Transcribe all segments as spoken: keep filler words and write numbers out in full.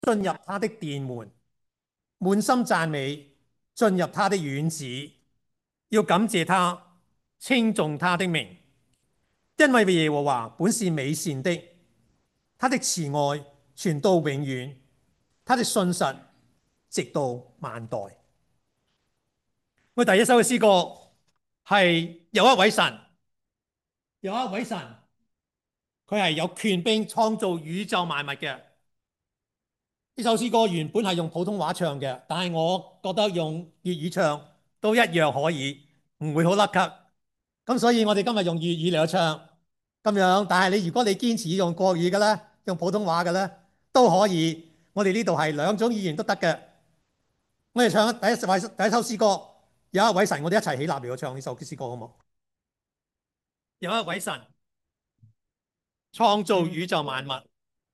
進入他的殿門，滿心讚美，進入他的院子，要感謝他，稱頌他的名，因為耶和華本是美善的，他的慈愛傳到永遠，他的信實直到萬代。我第一首嘅詩歌係有一位神，有一位神，佢係有權柄創造宇宙萬物嘅。呢首詩歌原本係用普通話唱嘅，但係我覺得用粵語唱都一樣可以，唔會好甩咳。咁所以我哋今日用粵語嚟唱咁樣。但係你如果你堅持用國語嘅咧，用普通話嘅咧都可以。我哋呢度係兩種語言都得嘅。我哋唱第一首第一首詩歌，有一位神，我哋一齊起立嚟唱呢首詩歌好冇？有一位神創造宇宙萬物。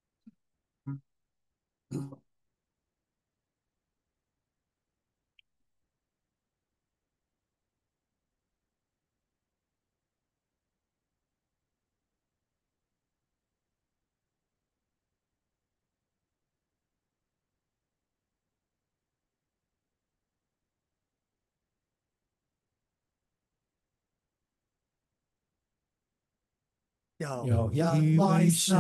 有一位神，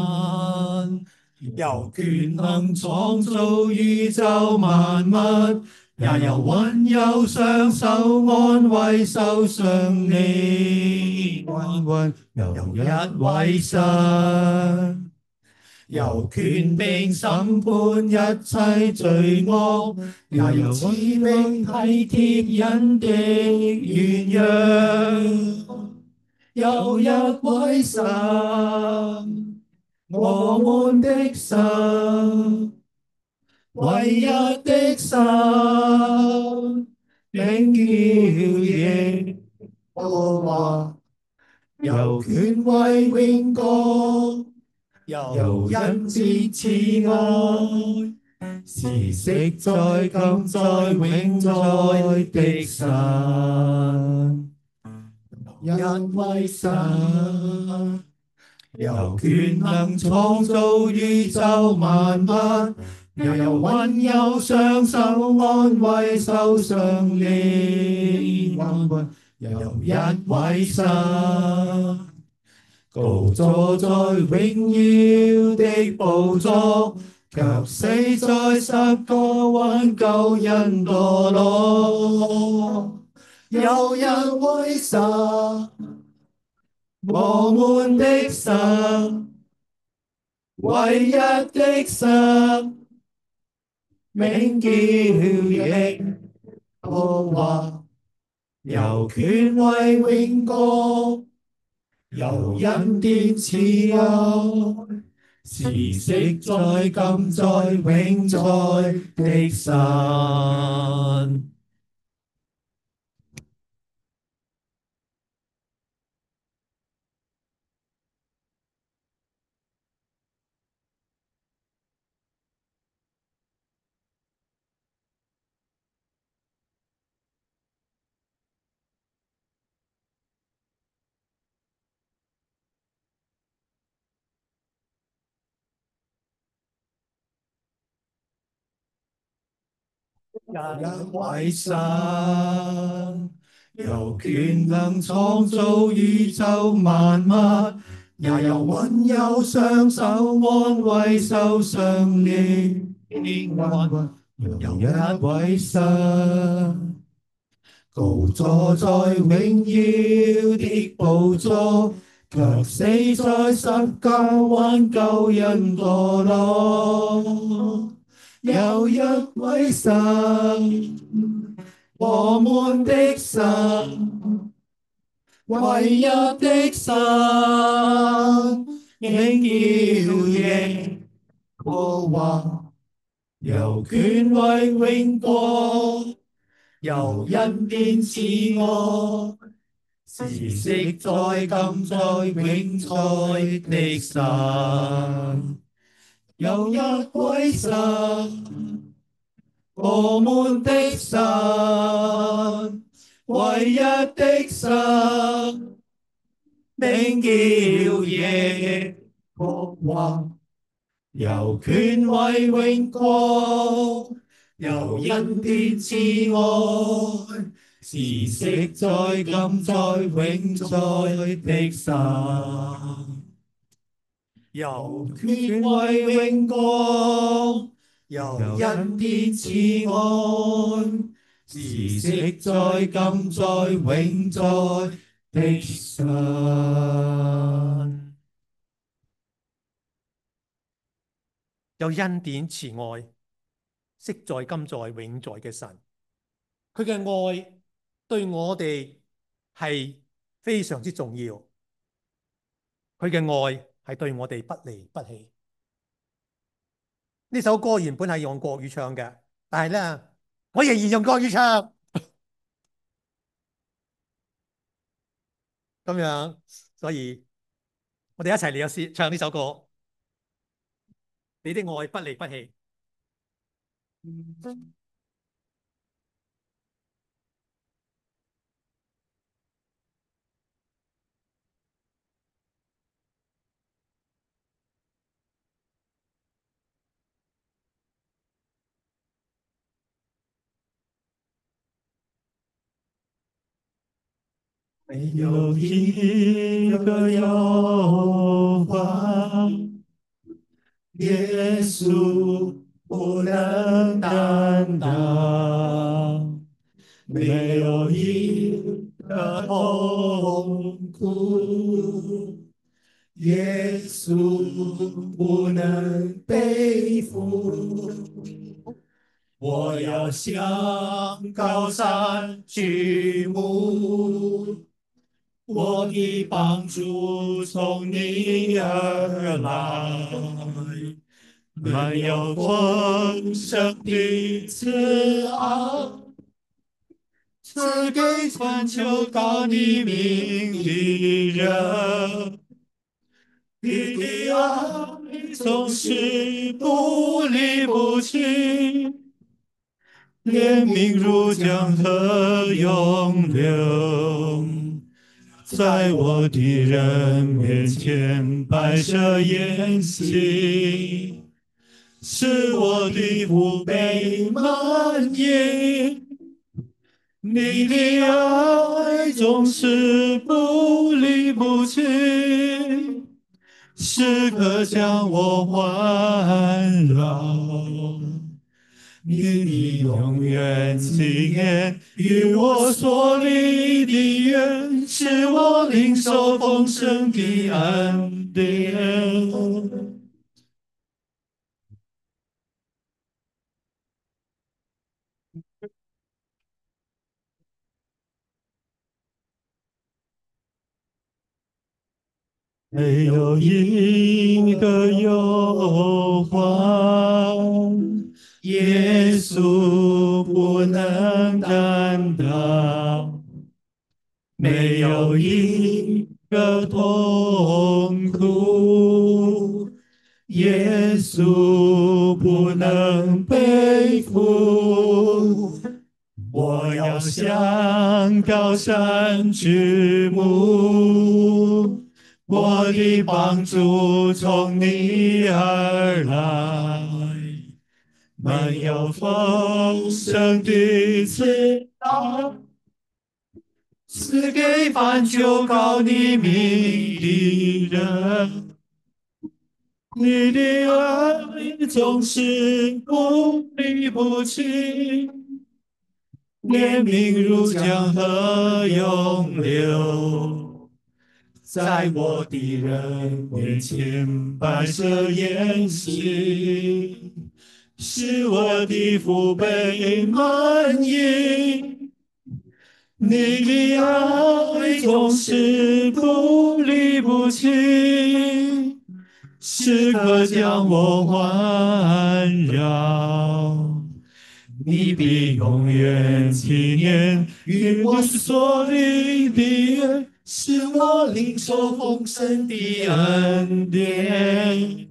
有權能創造宇宙萬物，也有溫柔雙手安慰受傷靈魂。有一位神，有權柄審判一切罪惡，也有慈悲體貼人的軟弱。有一位神，我們的神，唯一的神，名叫耶和華，有權威永國，有恩慈慈愛，是昔在今在永在的神。一位神，有權能創造宇宙萬物，又有溫柔雙手安慰受傷靈魂。有一位神，高坐在榮耀的寶座，卻死在十架挽救人墮落。有一位神，我們的神，唯一的神，名叫耶和華，有權威永國，有恩典慈愛，是昔在今在永在的神。一位神，有權能創造宇宙萬物，也有溫柔雙手安慰受傷靈魂。有一位神，高坐在榮耀的寶座，卻死在十架挽救人墮落。有一位神，我們的神，唯一的神，名叫耶和華，有權威永國，有恩典慈愛，是昔在今在永在的神。有一位神，我們的神，唯一的神，名叫耶和華， 有權威榮光，有恩典慈愛，是昔在今在永在的神。有權威榮光，有恩典慈愛，是昔在今在永在的神。 有恩典慈愛，昔在今在永在嘅神，佢嘅愛對我哋係非常之重要，佢嘅愛係對我哋不離不棄。呢首歌原本係用國語唱嘅，但係咧，我仍然用國語唱，咁樣，所以我哋一齊嚟試唱呢首歌。你的愛不離不棄。 沒有一個憂患，耶穌不能擔當，沒有一個痛苦，耶穌不能背負。我要向高山舉目，我的幫助從你而來，沒有豐盛的慈愛，賜給尋求到你名的人。你的愛總是不離不棄，憐憫如江河湧流，在我的人面前擺設筵席，使我的福杯滿溢。你的愛總是不離不棄，時刻將我環繞。你的永遠紀念與我所立的約，使我領受豐盛的恩典。沒有一個憂患，耶穌不能擔當，沒有一個痛苦，耶穌不能背負。我要向高山舉目，我的幫助從你而來，沒有豐盛的慈愛，賜給凡求告你名的人。你的愛總是不離不棄，憐憫如江河湧流，在我的人面前擺設筵席，使我的福杯滿溢。你的愛總是不離不棄，時刻將我環繞。你必永遠紀念與我所立的約，使我領受豐盛的恩典。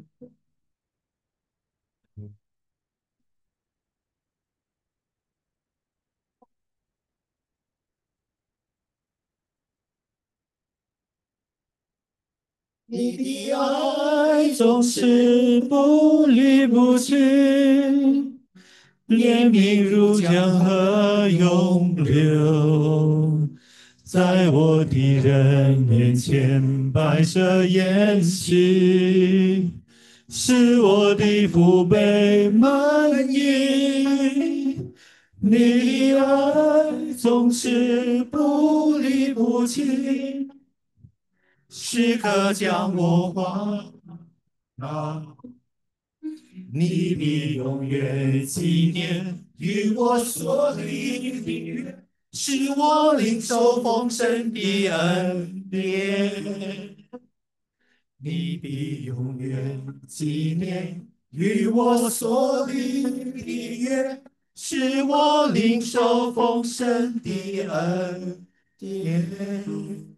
你的愛總是不離不棄，憐憫如江河湧流，在我的人面前擺設筵席，使我的父輩滿意。你的愛總是不離不棄，時刻將我環繞，你的永遠紀念與我所立的約，使我領受豐盛的恩典。你的永遠紀念與我所立的約，使我領受豐盛的恩典。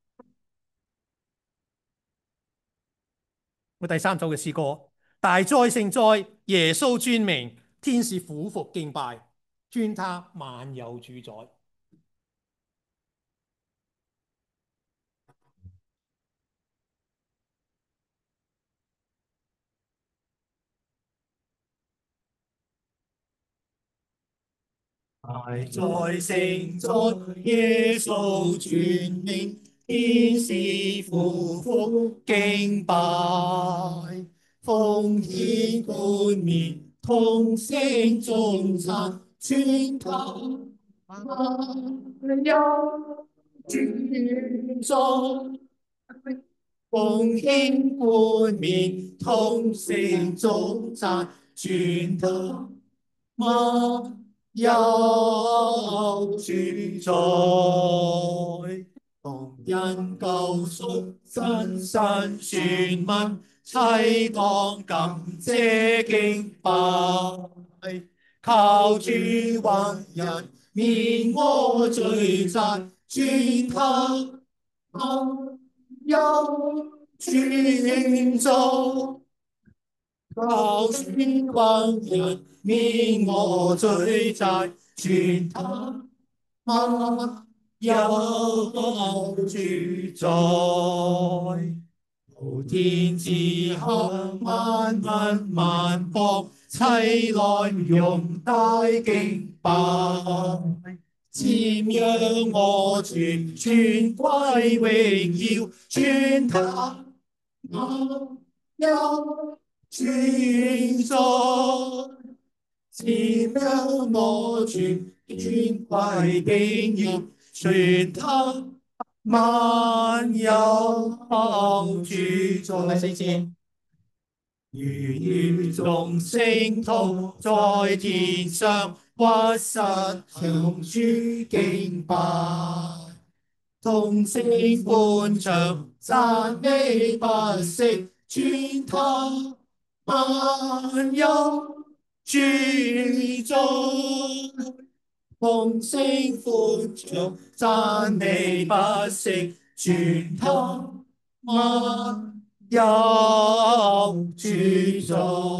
我第三首嘅詩歌，大哉聖哉，耶穌尊名，天使俯伏敬拜，尊他萬有主宰。 大哉聖哉，耶穌尊名，天使俯伏敬拜，奉獻冠冕，同聲頌讚，尊他萬有主宰。奉獻冠冕，同聲頌讚，尊他萬有主宰。同人救贖，真神宣問，齊當感謝敬拜，靠主還人免我罪債，尊他萬有主宰。靠主還人免我罪債，尊他萬有主宰。普天之下，萬民萬邦，齊來擁戴敬拜，瞻仰我主，全歸榮耀，尊他萬有主宰。瞻仰我主，尊歸榮耀，尊他萬有主宰。第四節，如雨眾聖徒在天上，屈膝向主敬拜，同聲歡唱，讚美不息，尊他萬有主宰。同聲歡唱，讚美不息，尊他萬有主宰。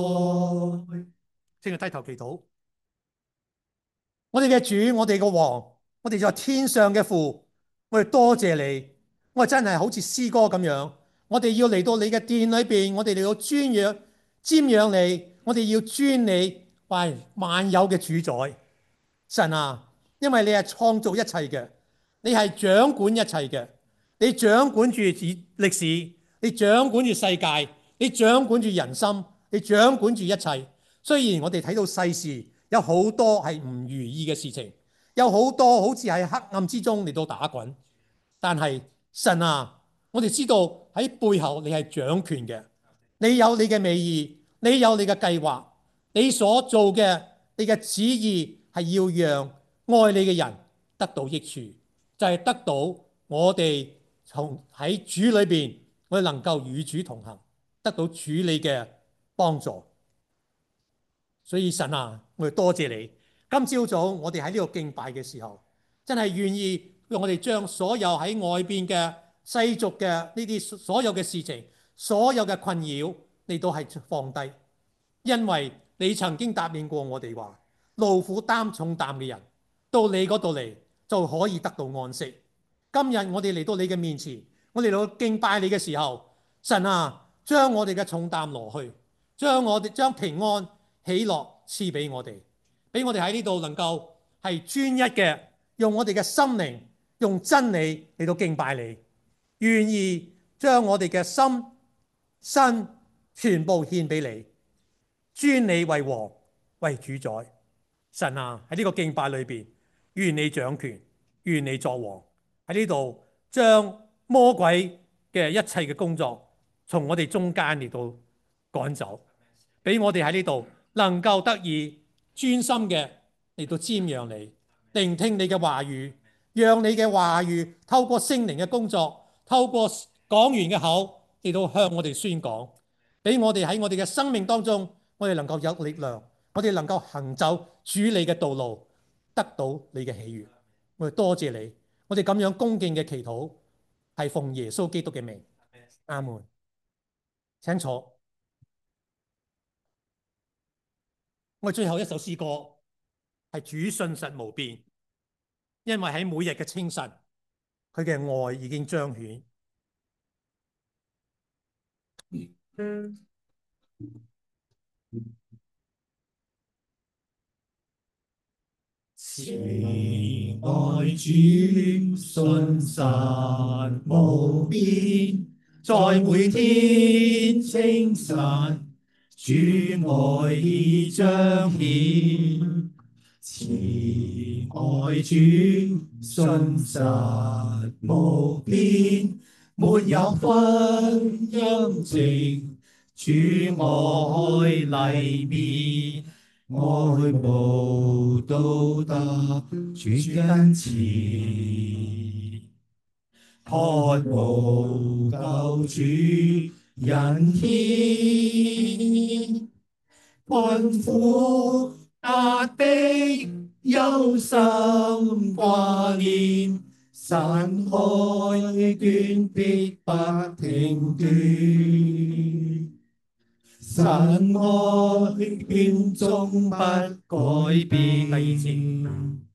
請佢低頭祈禱。我哋嘅主，我哋嘅王，我哋就係天上嘅父，我哋多謝你。我哋真係好似詩歌咁樣，我哋要嚟到你嘅殿裏邊，我哋嚟到尊仰、瞻仰你，我哋要尊你為萬有嘅主宰。神啊，因為你係創造一切嘅，你係掌管一切嘅，你掌管住歷史，你掌管住世界，你掌管住人心，你掌管住一切。雖然我哋睇到世事有好多係唔如意嘅事情，有好多好似喺黑暗之中嚟到打滾，但係神啊，我哋知道喺背後你係掌權嘅，你有你嘅美意，你有你嘅計劃，你所做嘅你嘅旨意係要讓愛你嘅人得到益處，就係、是、得到我哋從喺主裏邊，我哋能夠與主同行，得到主你嘅幫助。所以神啊，我哋多謝你。今朝早我哋喺呢度敬拜嘅時候，真係願意讓我哋將所有喺外邊嘅世俗嘅呢啲所有嘅事情，所有嘅困擾，你都係放低，因為你曾經答應過我哋話，勞苦擔重擔嘅人到你嗰度嚟就可以得到安息。今日我哋嚟到你嘅面前，我哋嚟到敬拜你嘅時候， 神啊，將我哋嘅重擔攞去，將我哋將平安喜樂賜俾我哋，俾我哋喺呢度能夠係專一嘅，用我哋嘅心靈，用真理嚟到敬拜你，願意將我哋嘅心身全部獻俾你，尊你為王為主宰。神啊，喺呢個敬拜裏邊，願你掌權，願你作王，喺呢度將魔鬼嘅一切嘅工作從我哋中間嚟到趕走，俾我哋喺呢度能夠得以專心嘅嚟到瞻仰你，聆聽你嘅話語，讓你嘅話語透過聖靈嘅工作，透過講員嘅口嚟到向我哋宣講，俾我哋喺我哋嘅生命當中，我哋能夠有力量，我哋能夠行走主你嘅道路，得到你嘅喜悅。我哋多謝你，我哋咁樣恭敬嘅祈禱係奉耶穌基督嘅名，阿門。請坐。我哋最後一首詩歌係主信實無變，因為喺每日嘅清晨，佢嘅愛已經彰顯。 慈愛主信實無變，在每天清晨，主愛已彰顯。慈愛主信實無變，沒有分陰晴，主愛麗面。愛慕到達主跟前，渴慕救主恩典，困苦壓迫憂心掛念，神愛眷必不停斷。神愛眷終不改變。第二節，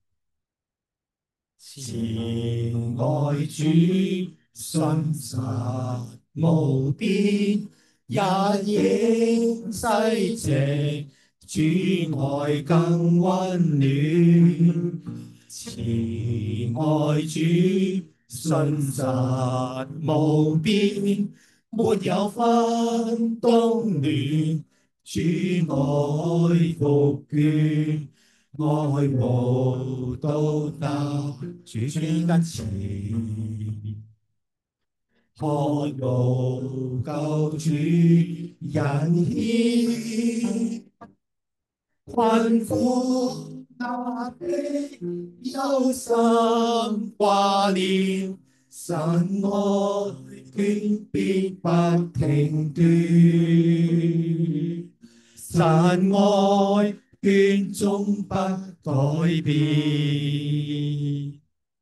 慈愛主信實無變，日影西斜，主愛更溫暖。慈愛主信實無變，沒有分冬暖，主愛復眷，愛慕到達主跟前，渴慕救主恩典，困苦壓迫憂心掛念，神愛眷必不停斷，神愛眷終不改變。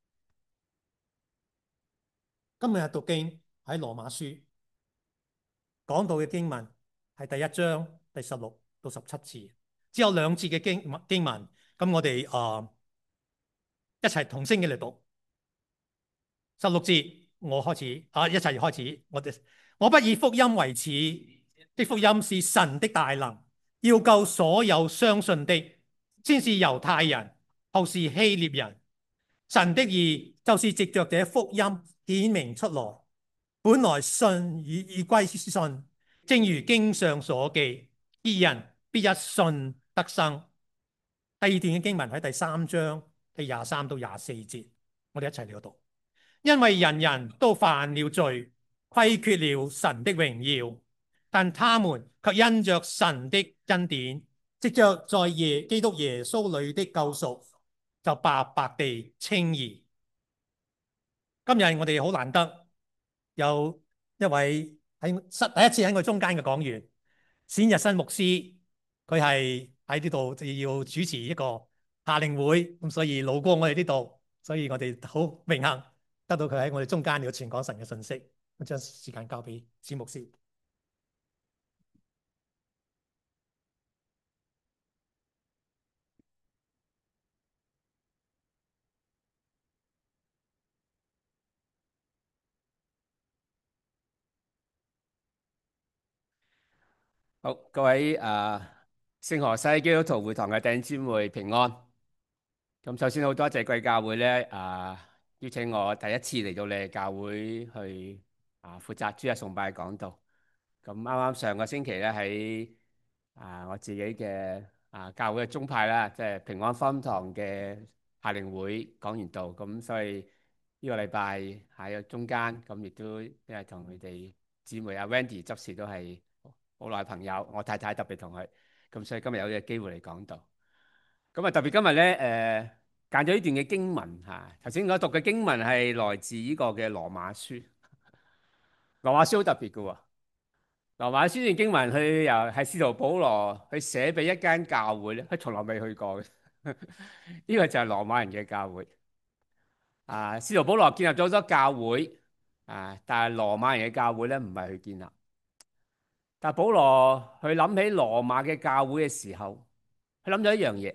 今日嘅讀經喺羅馬書講到嘅經文係第一章第十六到十七節，只有兩節嘅經經文。咁我哋誒、呃、一齊同聲嘅嚟讀十六節。我開始啊，一齊開始。我哋我不以福音為恥，的福音是神的大能，要救所有相信的，先是猶太人，後是希臘人。神的義就是藉着這福音顯明出來。本來信與已歸信，正如經上所記，義人必一信得生。第二段嘅經文喺第三章第廿三到廿四節，我哋一齊嚟讀。因為人人都犯了罪，虧缺了神的榮耀，但他們卻因着神的恩典，藉着在耶基督耶穌裏的救贖，就白白地稱義。今日我哋好難得有一位喺第一次喺我中間嘅講員，冼日新牧師，佢係喺呢度要主持一個夏令會，咁所以路過我哋呢度，所以我哋好榮幸得到佢喺我哋中間嚟傳講神嘅信息。我將時間交俾冼牧師。 好，各位誒聖荷西基督徒會堂嘅弟兄姊妹平安。咁首先好多謝貴教會咧誒邀請我第一次嚟到你哋教會去啊負責主日崇拜講道。咁啱啱上個星期咧喺啊我自己嘅啊教會嘅宗派啦，即係平安福音堂嘅夏令會講完道，咁所以呢個禮拜喺中間，咁亦都因為同佢哋姊妹阿 Wendy 執事都係好耐朋友，我太太特別同佢，咁所以今日有呢個機會嚟講道。咁啊特別今日咧誒揀咗呢段嘅經文嚇，頭先我讀嘅經文係來自呢個嘅羅馬書，羅馬書好特別嘅喎。羅馬書段經文，佢由係使徒保羅去寫俾一間教會咧，佢從來未去過嘅。呢個就係羅馬人嘅教會。啊，使徒保羅建立咗好多教會，啊，但係羅馬人嘅教會咧唔係去建立。但係保羅去諗起羅馬嘅教會嘅時候，佢諗咗一樣嘢，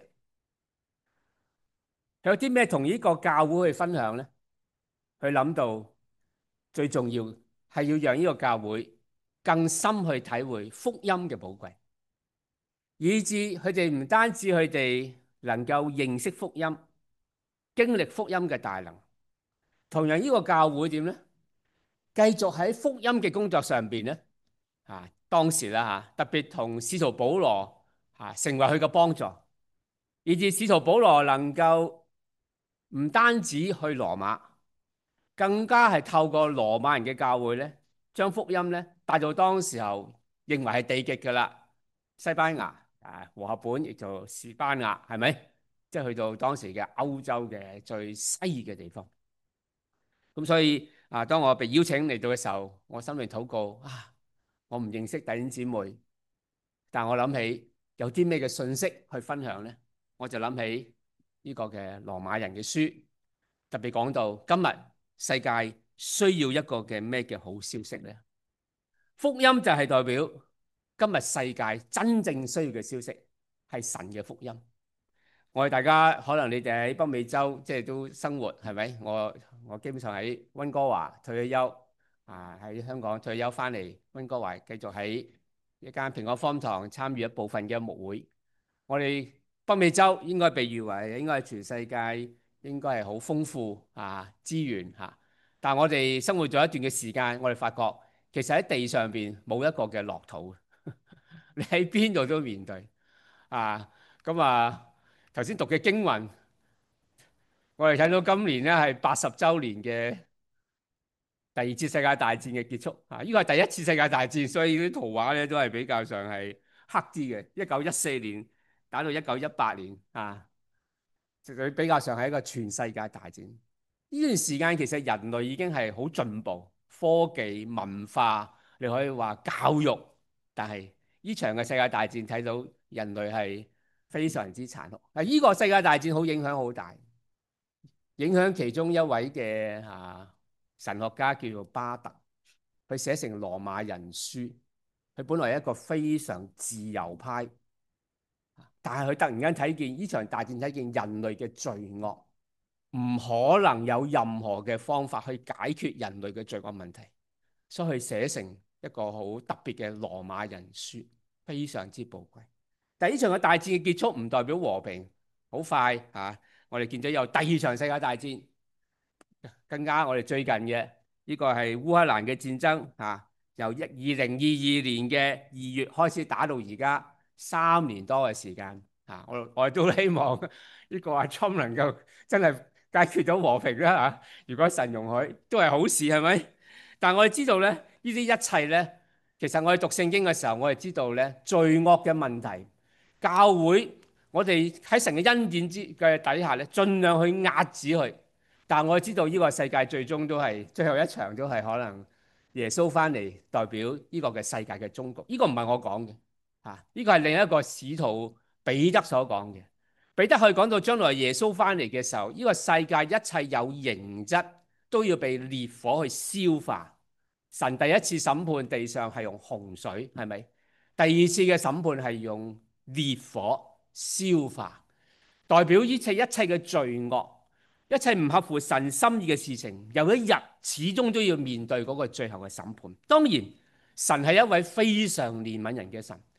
佢有啲咩同呢個教會去分享咧？佢諗到最重要係要讓呢個教會更深去體會福音嘅寶貴。以致佢哋唔單止佢哋能夠認識福音、經歷福音嘅大能，同樣呢個教會點咧？繼續喺福音嘅工作上邊咧，啊當時啦嚇，特別同使徒保羅嚇成為佢嘅幫助，以致使徒保羅能夠唔單止去羅馬，更加係透過羅馬人嘅教會咧，將福音咧帶到當時候認為係地極㗎啦，西班牙。啊，和合本亦做士班牙，係咪？即係去到當時嘅歐洲嘅最西嘅地方。咁所以啊，當我被邀請嚟到嘅時候，我心裏禱告啊，我唔認識弟兄姊妹，但我諗起有啲咩嘅信息去分享呢？我就諗起呢個嘅羅馬人嘅書，特別講到今日世界需要一個嘅咩嘅好消息呢？福音就係代表今日世界真正需要嘅消息係神嘅福音。我哋大家可能你哋喺北美洲即係都生活係咪？我我基本上喺溫哥華退咗休啊，喺香港退休翻嚟溫哥華，繼續喺一間平安福音堂參與一部分嘅牧會。我哋北美洲應該被譽為應該係全世界應該係好豐富啊資源嚇，但係我哋生活咗一段嘅時間，我哋發覺其實喺地上邊冇一個嘅樂土。你喺邊度都面對啊！咁啊，頭先讀嘅經文，我哋睇到今年咧係八十週年嘅第二次世界大戰嘅結束啊！呢個係第一次世界大戰，所以啲圖畫咧都係比較上係黑啲嘅。一九一四年打到一九一八年啊，佢比較上係一個全世界大戰。呢段時間其實人類已經係好進步，科技、文化，你可以話教育，但係呢場嘅世界大戰睇到人類係非常之殘酷。嗱，呢個世界大戰好影響好大，影響其中一位嘅啊神學家叫做巴特，佢寫成《羅馬人書》。佢本來係一個非常自由派，但係佢突然間睇見呢場大戰，睇見人類嘅罪惡，唔可能有任何嘅方法去解決人類嘅罪惡問題，所以佢寫成一個好特別嘅《羅馬人書》，非常之寶貴。但係呢場嘅大戰嘅結束唔代表和平，好快嚇、啊，我哋見到有第二場世界大戰，更加我哋最近嘅呢個係烏克蘭嘅戰爭嚇、啊，由一二零二二年嘅二月開始打到而家三年多嘅時間嚇、啊，我我哋都希望呢個阿 Trump 能夠真係解決到和平啦嚇、啊，如果神容許都係好事係咪？但係我哋知道咧，呢啲一切咧，其實我哋讀聖經嘅時候，我哋知道咧罪惡嘅問題，教會我哋喺神嘅恩典之嘅底下咧，盡量去壓止佢。但係我哋知道呢個世界最終都係最後一場都係可能耶穌翻嚟代表呢個嘅世界嘅終局。呢個唔係我講嘅嚇，呢個係另一個使徒彼得所講嘅。彼得去講到將來耶穌翻嚟嘅時候，呢個世界一切有形質都要被烈火去消化。神第一次審判地上係用洪水，係咪？第二次嘅審判係用烈火消化，代表呢切一切嘅罪惡，一切唔合乎神心意嘅事情，有一日始終都要面對嗰個最後嘅審判。當然，神係一位非常憐憫人嘅神，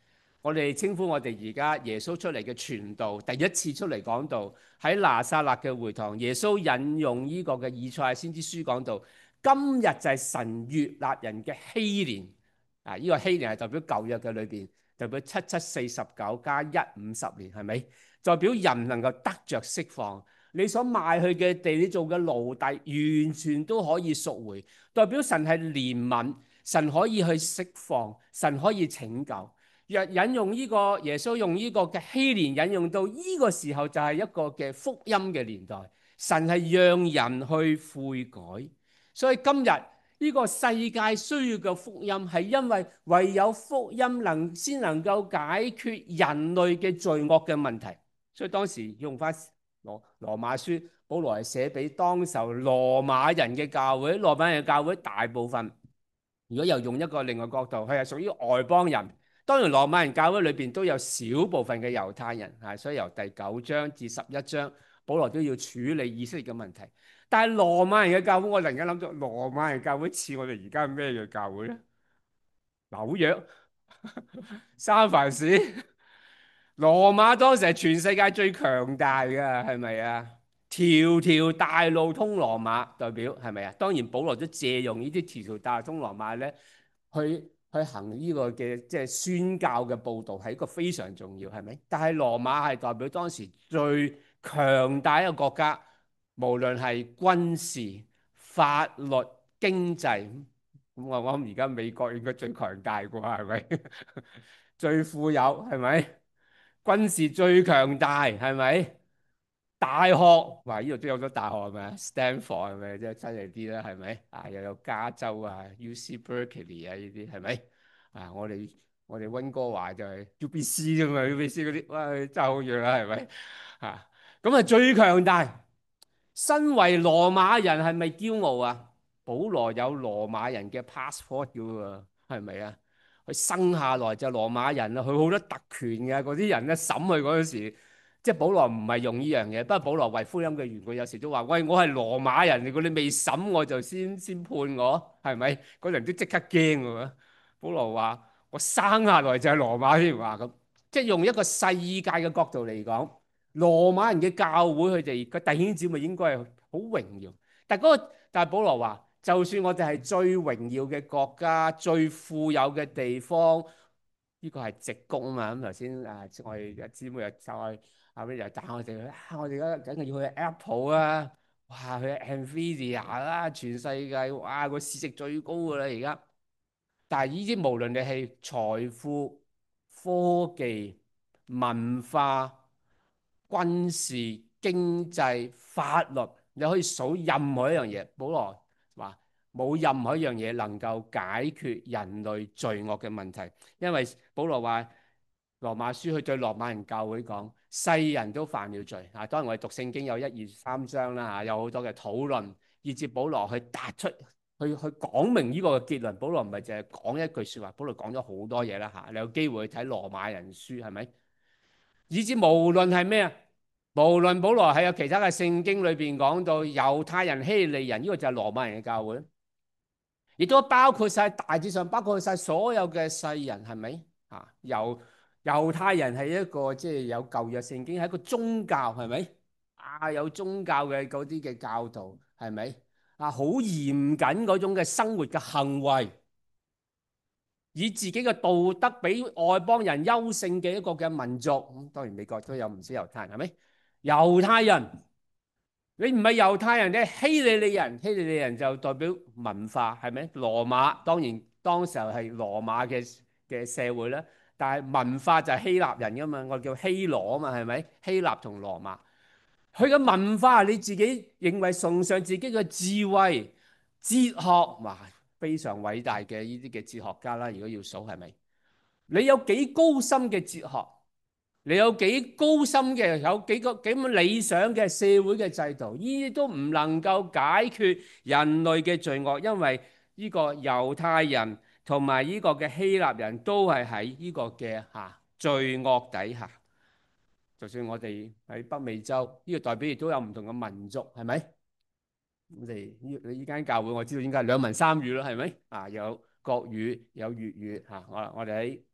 我哋稱呼我哋而家耶穌出嚟嘅傳道，第一次出嚟講道喺拿撒勒嘅會堂，耶穌引用呢個嘅以賽亞先知書講道，今日就係神悅納人嘅禧年啊！呢、這個禧年係代表舊約嘅裏邊，代表七七四十九加一五十年，係咪？代表人能夠得着釋放，你所賣去嘅地，你做嘅奴隸，完全都可以贖回，代表神係憐憫，神可以去釋放，神可以拯救。若引用呢個耶穌用呢個嘅禧年引用到呢個時候，就係一個嘅福音嘅年代。神係讓人去悔改，所以今日呢個世界需要嘅福音係因為唯有福音能先能夠解決人類嘅罪惡嘅問題。所以當時用翻羅羅馬書，保羅係寫俾當時羅馬人嘅教會。羅馬人嘅教會大部分，如果又用一個另外角度，佢係屬於外邦人。當然，羅馬人教會裏邊都有少部分嘅猶太人，係所以由第九章至十一章，保羅都要處理以色列嘅問題。但係羅馬人嘅教會，我突然間諗到，羅馬人教會似我哋而家咩嘅教會咧？紐約、三藩市、羅馬當時係全世界最強大嘅，係咪啊？條條大路通羅馬，代表係咪啊？當然，保羅都借用呢啲條條大路通羅馬咧，去。去行呢個嘅即係宣教嘅報導係一個非常重要，係咪？但係羅馬係代表當時最強大一個國家，無論係軍事、法律、經濟。咁我我諗而家美國應該最強大啩，係咪？最富有係咪？軍事最強大係咪？大學，哇！呢度都有咗大學係咪？Stanford 係咪？即係犀利啲啦，係咪？啊，又有加州啊 ，U C Berkeley 啊，呢啲係咪？啊，我哋我哋溫哥華就係 U B C 啫嘛 ，U B C 嗰啲，哇，真係好遠啦，係咪？啊，咁啊最強大。身為羅馬人係咪驕傲啊？保羅有羅馬人嘅 passport 嘅喎，係咪啊？佢生下來就羅馬人啦，佢好多特權嘅，嗰啲人咧審佢嗰陣時。即係保羅唔係用呢樣嘢，不過保羅為福音嘅緣故，有時都話：喂，我係羅馬人，如果你未審我就先先判我，係咪？嗰人都即刻驚喎。保羅話：我生下來就係羅馬添，話咁，即係用一個世界嘅角度嚟講，羅馬人嘅教會佢哋個弟兄姊妹應該係好榮耀。但係嗰個，但係保羅話，就算我哋係最榮耀嘅國家、最富有嘅地方，呢個係矽谷啊嘛。咁頭先啊，我哋姊妹又再。後尾又打我哋去，啊！我哋而家梗係要去 Apple 啊，哇！去 Nvidia 啦，全世界哇個市值最高㗎啦而家。但係呢啲無論你係財富、科技、文化、軍事、經濟、法律，你可以數任何一樣嘢。保羅話冇任何一樣嘢能夠解決人類罪惡嘅問題，因為保羅話。羅馬書佢對羅馬人教會講：世人都犯了罪啊！當然我哋讀聖經有一二三章啦嚇，有好多嘅討論，以至保羅去達出、去去講明呢個結論。保羅唔係淨係講一句説話，保羅講咗好多嘢啦嚇。你有機會去睇羅馬人書係咪？以至無論係咩啊，無論保羅係有其他嘅聖經裏邊講到猶太人、希利人，呢個就係羅馬人嘅教會，亦都包括晒大致上包括晒所有嘅世人係咪啊？由猶太人係一個即係有舊約聖經，係一個宗教係咪啊？有宗教嘅嗰啲嘅教導係咪啊？好嚴謹嗰種嘅生活嘅行為，以自己嘅道德比外邦人優勝嘅一個嘅民族。咁當然美國都有唔少猶太人係咪？猶太人，你唔係猶太人，你係希利尼人，希利尼人就代表文化係咪？羅馬當然當時候係羅馬嘅嘅社會啦。但係文化就係希臘人噶嘛，我叫希羅啊嘛，係咪？希臘同羅馬，佢嘅文化你自己認為崇尚自己嘅智慧、哲學，哇，非常偉大嘅呢啲嘅哲學家啦。如果要數係咪？你有幾高深嘅哲學？你有幾高深嘅有幾個幾咁理想嘅社會嘅制度？呢啲都唔能夠解決人類嘅罪惡，因為呢個猶太人。同埋呢個嘅希臘人都係喺呢個嘅嚇罪惡底下。就算我哋喺北美洲，呢個代表亦都有唔同嘅民族，係咪？我哋呢呢間教會我知道應該係兩文三語啦，係咪？啊，有國語有粵語嚇。我我哋喺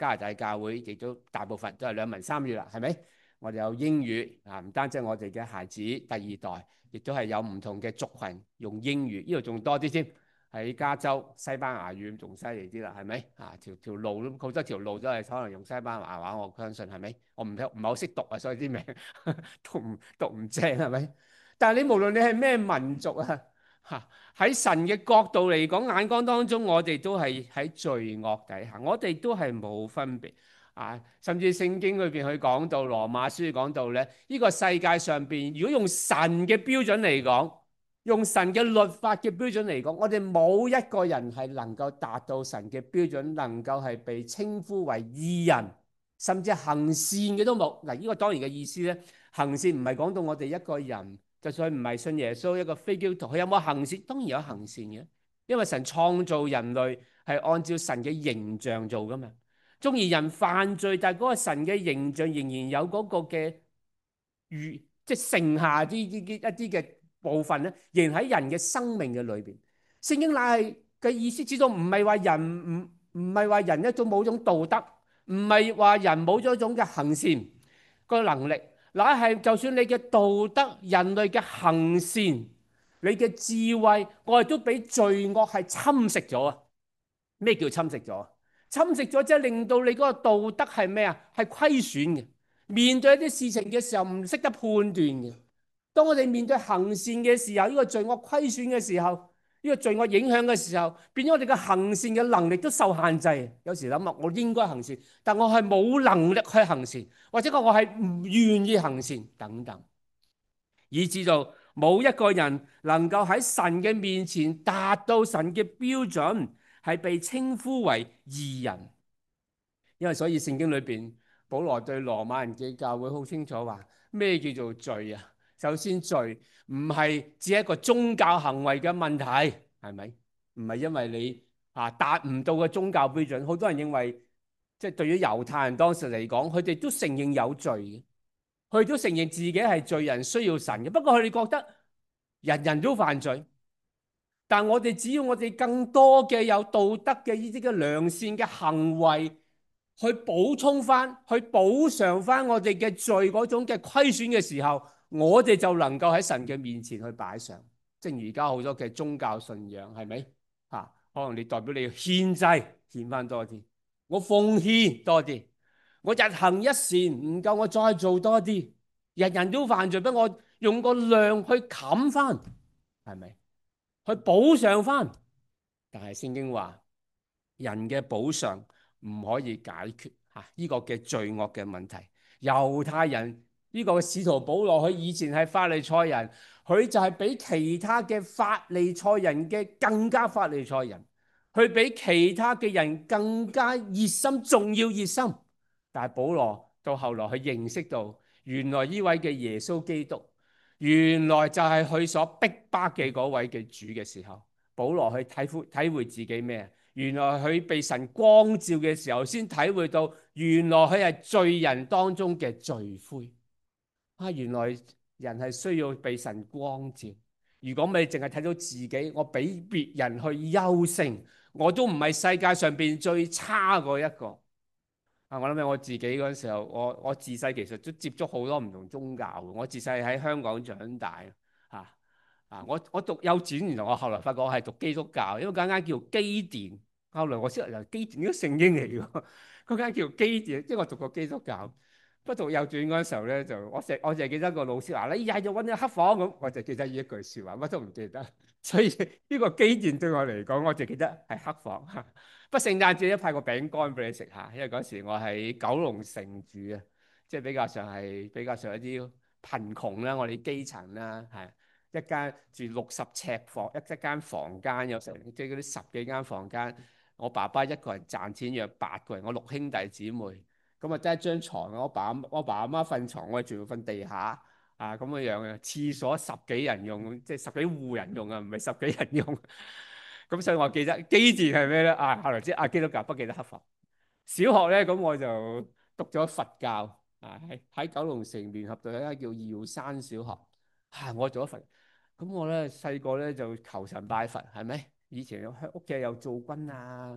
加拿大教會亦都大部分都係兩文三語啦，係咪？我哋有英語啊，唔單止係我哋嘅孩子第二代，亦都係有唔同嘅族群用英語，呢度仲多啲添。喺加州西班牙語仲犀利啲啦，係咪？啊，條條路都好多條路都係可能用西班牙話，我相信係咪？我唔唔係好識讀啊，所以啲名讀唔讀唔正係咪？但係你無論你係咩民族啊，嚇喺神嘅角度嚟講，眼光當中我哋都係喺罪惡底下，我哋都係冇分別啊！甚至聖經裏邊佢講到羅馬書講到咧，呢個世界上邊如果用神嘅標準嚟講，用神嘅律法嘅標準嚟講，我哋冇一個人係能夠達到神嘅標準，能夠係被稱呼為義人，甚至行善嘅都冇。嗱，呢個當然嘅意思咧，行善唔係講到我哋一個人，就算唔係信耶穌一個非基督徒，佢有冇行善？當然有行善嘅，因為神創造人類係按照神嘅形象做噶嘛。縱然人犯罪，但係嗰個神嘅形象仍然有嗰個嘅餘，即係剩下啲啲啲一啲嘅部分咧，仍喺人嘅生命嘅裏邊。聖經乃係嘅意思，知道唔係話人唔唔係話人一種冇種道德，唔係話人冇咗一種嘅行善個能力，乃係就算你嘅道德、人類嘅行善、你嘅智慧，我哋都俾罪惡係侵蝕咗啊！咩叫侵蝕咗？侵蝕咗即係令到你嗰個道德係咩啊？係虧損嘅。面對一啲事情嘅時候唔識得判斷嘅。當我哋面對行善嘅時候，呢個罪惡虧損嘅時候，呢個罪惡影響嘅時候，變咗我哋嘅行善嘅能力都受限制。有時諗啊，我應該行善，但我係冇能力去行善，或者我係唔願意行善等等，以至到冇一個人能夠喺神嘅面前達到神嘅標準，係被稱呼為義人。因為所以聖經裏邊，保羅對羅馬人嘅教會好清楚話咩叫做罪啊？首先罪唔係只係一個宗教行為嘅問題，係咪？唔係因為你啊達唔到嘅宗教標準。好多人認為，即係對於猶太人當時嚟講，佢哋都承認有罪嘅，佢哋都承認自己係罪人，需要神嘅。不過佢哋覺得人人都犯罪，但我哋只要我哋更多嘅有道德嘅呢啲嘅良善嘅行為，去補充翻，去補償翻我哋嘅罪嗰種嘅虧損嘅時候，我哋就能夠喺神嘅面前去擺上。正如而家好多嘅宗教信仰，係咪啊？可能你代表你獻祭獻翻多啲，我奉獻多啲，我日行一善唔夠，我再做多啲。人人都犯罪，不過我用個量去冚翻，係咪？去補償翻。但係聖經話，人嘅補償唔可以解決嚇呢個嘅罪惡嘅問題。猶太人呢個使徒保羅，佢以前係法利賽人，佢就係比其他嘅法利賽人嘅更加法利賽人，佢比其他嘅人更加熱心，仲要熱心。但係保羅到後來佢認識到，原來呢位嘅耶穌基督，原來就係佢所逼迫嘅嗰位嘅主嘅時候，保羅去體會體會自己咩？原來佢被神光照嘅時候，先體會到原來佢係罪人當中嘅罪魁啊！原來人係需要被神光照。如果咪淨係睇到自己，我比別人去優勝，我都唔係世界上邊最差嗰一個啊！我諗起我自己嗰陣時候，我我自細其實都接觸好多唔同宗教。我自細喺香港長大啊。啊！我我讀幼稚園，原來我後來發覺我係讀基督教，因為嗰間叫基甸。後來我先嚟，基甸呢個聖經嚟㗎，嗰間叫基甸，即係我讀過基督教。不過讀幼稚園嗰陣時候咧，就我成我淨係記得個老師話：你日日揾隻黑房咁，我就記得呢一句説話，乜都唔記得。所以呢個基甸對我嚟講，我就記得係黑房。不過聖誕節咧派個餅乾俾你食下，因為嗰時我喺九龍城住啊，即係比較上係比較上一啲貧窮啦，我哋基層啦，係。一間住六十尺房，一一間房間有成即係嗰啲十幾間房間。我爸爸一個人賺錢養八個人，我六兄弟姊妹，咁啊得一張床。我爸我爸阿媽瞓床，我哋全部瞓地下啊，咁嘅樣嘅。廁所十幾人用，即係十幾戶人用啊，唔係十幾人用。咁所以我記得基甸係咩咧？啊，後來知啊，基督教不記得黑房。小學咧，咁我就讀咗佛教啊，喺喺九龍城聯合道一間叫耀山小學啊，我做咗佛。咁我咧細個咧就求神拜佛，係咪？以前有屋企有做軍啊，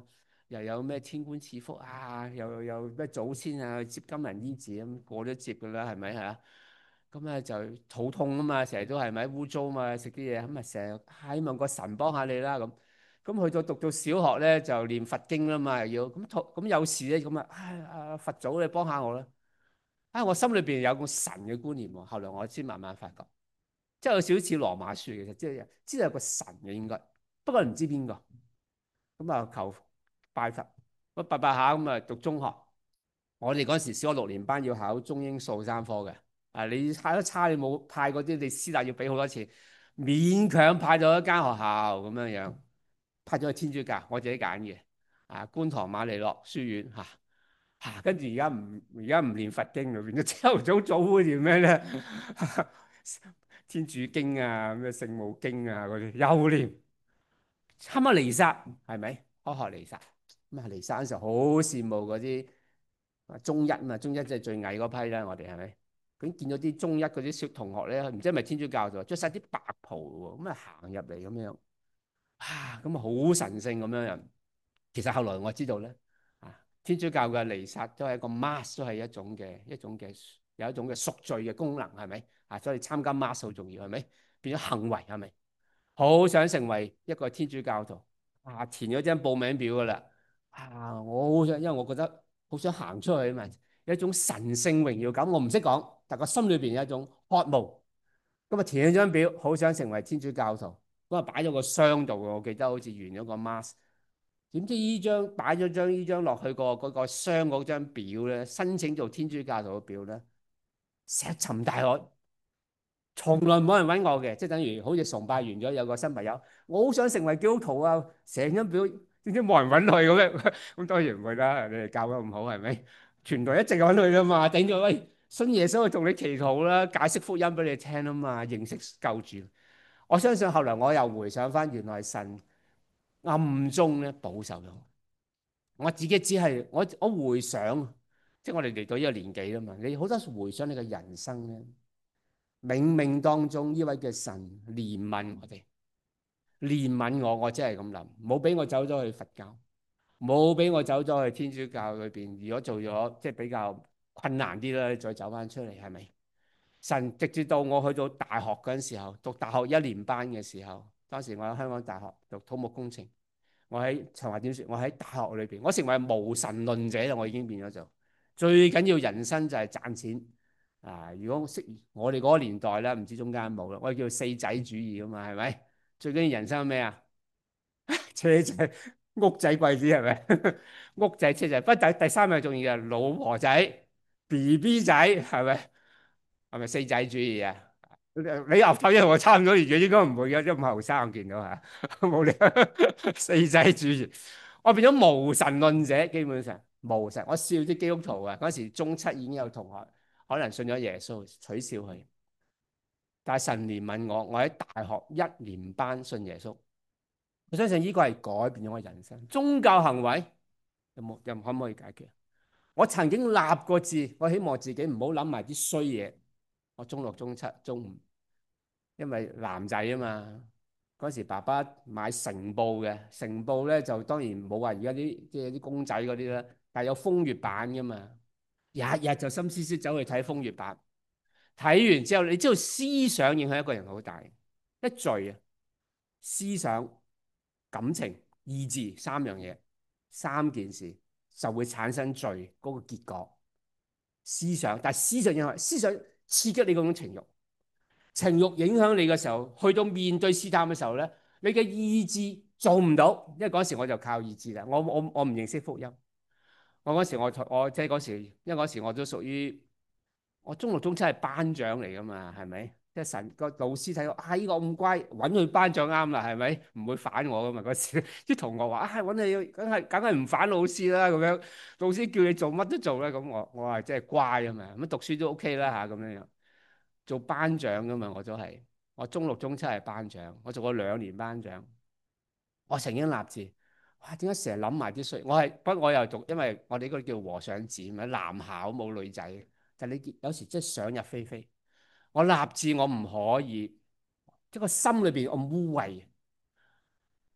又有咩天官賜福啊，又有咩祖先啊接金銀衣紙咁，個個都接㗎啦，係咪嚇？咁啊就肚痛啊嘛，成日都係咪污糟嘛，食啲嘢咁啊，成日希望個神幫下你啦咁。咁去到讀到小學咧就念佛經啦嘛，又要咁咁有事咧咁啊，唉啊佛祖你幫下我啦！啊我心裏邊有個神嘅觀念喎，後來我先慢慢發覺，即係有少少似羅馬書其實，即係知道有個神嘅應該，不過唔知邊個。咁啊求拜佛，咁拜拜下咁啊讀中學。我哋嗰時小學六年班要考中英數三科嘅，啊你考得差你冇派嗰啲，你師大要俾好多錢，勉強派到一間學校咁樣樣，派咗去天主教，我自己揀嘅，啊觀塘瑪利諾書院嚇嚇，跟住而家唔而家唔練佛經啦，變咗朝頭早早會念咩咧？天主經啊，咩聖母經啊嗰啲又念，差唔多彌撒係咪？開學彌撒咁啊，彌撒嗰陣時候好羨慕嗰啲。中一啊嘛，中一即係最矮嗰批啦，我哋係咪？咁見到啲中一嗰啲小同學咧，唔知係咪天主教徒，着晒啲白袍喎，咁啊行入嚟咁樣，啊咁啊好神聖咁樣樣。其實後來我知道咧，啊天主教嘅彌撒都係一個 mass，都係一種嘅一種嘅有一種嘅贖罪嘅功能係咪？啊，所以參加 mass 好重要係咪？變咗行為係咪？好想成為一個天主教徒，啊填咗張報名表噶啦，啊我好想，因為我覺得。好想行出去啊嘛，有一種神聖榮耀感，我唔識講，但個心裏邊有一種渴慕。咁啊填咗張表，好想成為天主教徒，咁啊擺咗個箱度，我記得好似完咗個 mask。點知依張擺咗張依張落去個嗰個箱嗰張表咧，申請做天主教徒嘅表咧，石沉大海，從來冇人揾我嘅，即係等於好似崇拜完咗有個新朋友，我好想成為基督徒啊，成張表。點知冇人揾佢咁樣？咁當然唔會啦，你哋教得咁好係咪？傳道一直揾佢啦嘛，頂住喂，信耶穌去同你祈禱啦，解釋福音俾你聽啊嘛，認識救主。我相信後來我又回想翻，原來神暗中咧保守咗我自己，只係我我回想，即係我哋嚟到呢個年紀啦嘛，你好多時回想你嘅人生咧，冥冥當中呢位嘅神憐憫我哋。憐憫我，我真係咁諗，冇俾我走咗去佛教，冇俾我走咗去天主教裏邊。如果做咗即係比較困難啲啦，再走翻出嚟係咪？神直至到我去到大學嗰陣時候，讀大學一年班嘅時候，當時我喺香港大學讀土木工程，我喺長話點説？我喺大學裏邊，我成為無神論者啦，我已經變咗做最緊要人生就係賺錢啊！如果識我哋嗰個年代咧，唔知中間冇啦，我哋叫四仔主義啊嘛，係咪？最緊要人生咩啊？車仔、屋仔、貴子係咪？屋仔、車仔，不第第三樣重要嘅老婆仔、B B 仔係咪？係咪四仔主義啊？你牛頭因為我差唔多年紀，應該唔會嘅，因為咁後生我見到嚇，冇理由四仔主義。我變咗無神論者，基本上無神。我笑啲基督徒啊，嗰時中七已經有同學可能信咗耶穌，取笑佢。但係神憐憫我，我喺大學一年班信耶穌。我相信呢個係改變咗我人生。宗教行為有冇又可唔可以解決？我曾經立過志，我希望自己唔好諗埋啲衰嘢。我中六、中七、中五，因為男仔啊嘛，嗰時爸爸買成報嘅，成報咧就當然冇話而家啲即係啲公仔嗰啲啦，但係有風月版噶嘛，日日就心思思走去睇風月版。睇完之後，你知道思想影響一個人好大，一罪啊，思想、感情、意志三樣嘢，三件事就會產生罪嗰個結果。思想，但係思想影響，思想刺激你嗰種情慾，情慾影響你嘅時候，去到面對試探嘅時候咧，你嘅意志做唔到，因為嗰時我就靠意志啦。我我我唔認識福音，我嗰時我我即係嗰時，因為嗰時我都屬於。我中六中七係班長嚟噶嘛，係咪？即係神個老師睇到啊，依個咁乖，揾佢班長啱啦，係咪？唔會反我噶嘛嗰時。啲同學話啊，揾你梗係梗係唔反老師啦，咁樣老師叫你做乜都做啦。咁我我話即係乖啊嘛，咁讀書都 OK 啦嚇，咁樣樣做班長噶嘛，我都係。我中六中七係班長，我做過兩年班長。我曾經立志，哇！點解成日諗埋啲衰？我係不過我又讀，因為我哋呢個叫和尚寺，咪男校冇女仔。但係你有時真係想入非非，我立志我唔可以，即係個心裏邊咁污穢。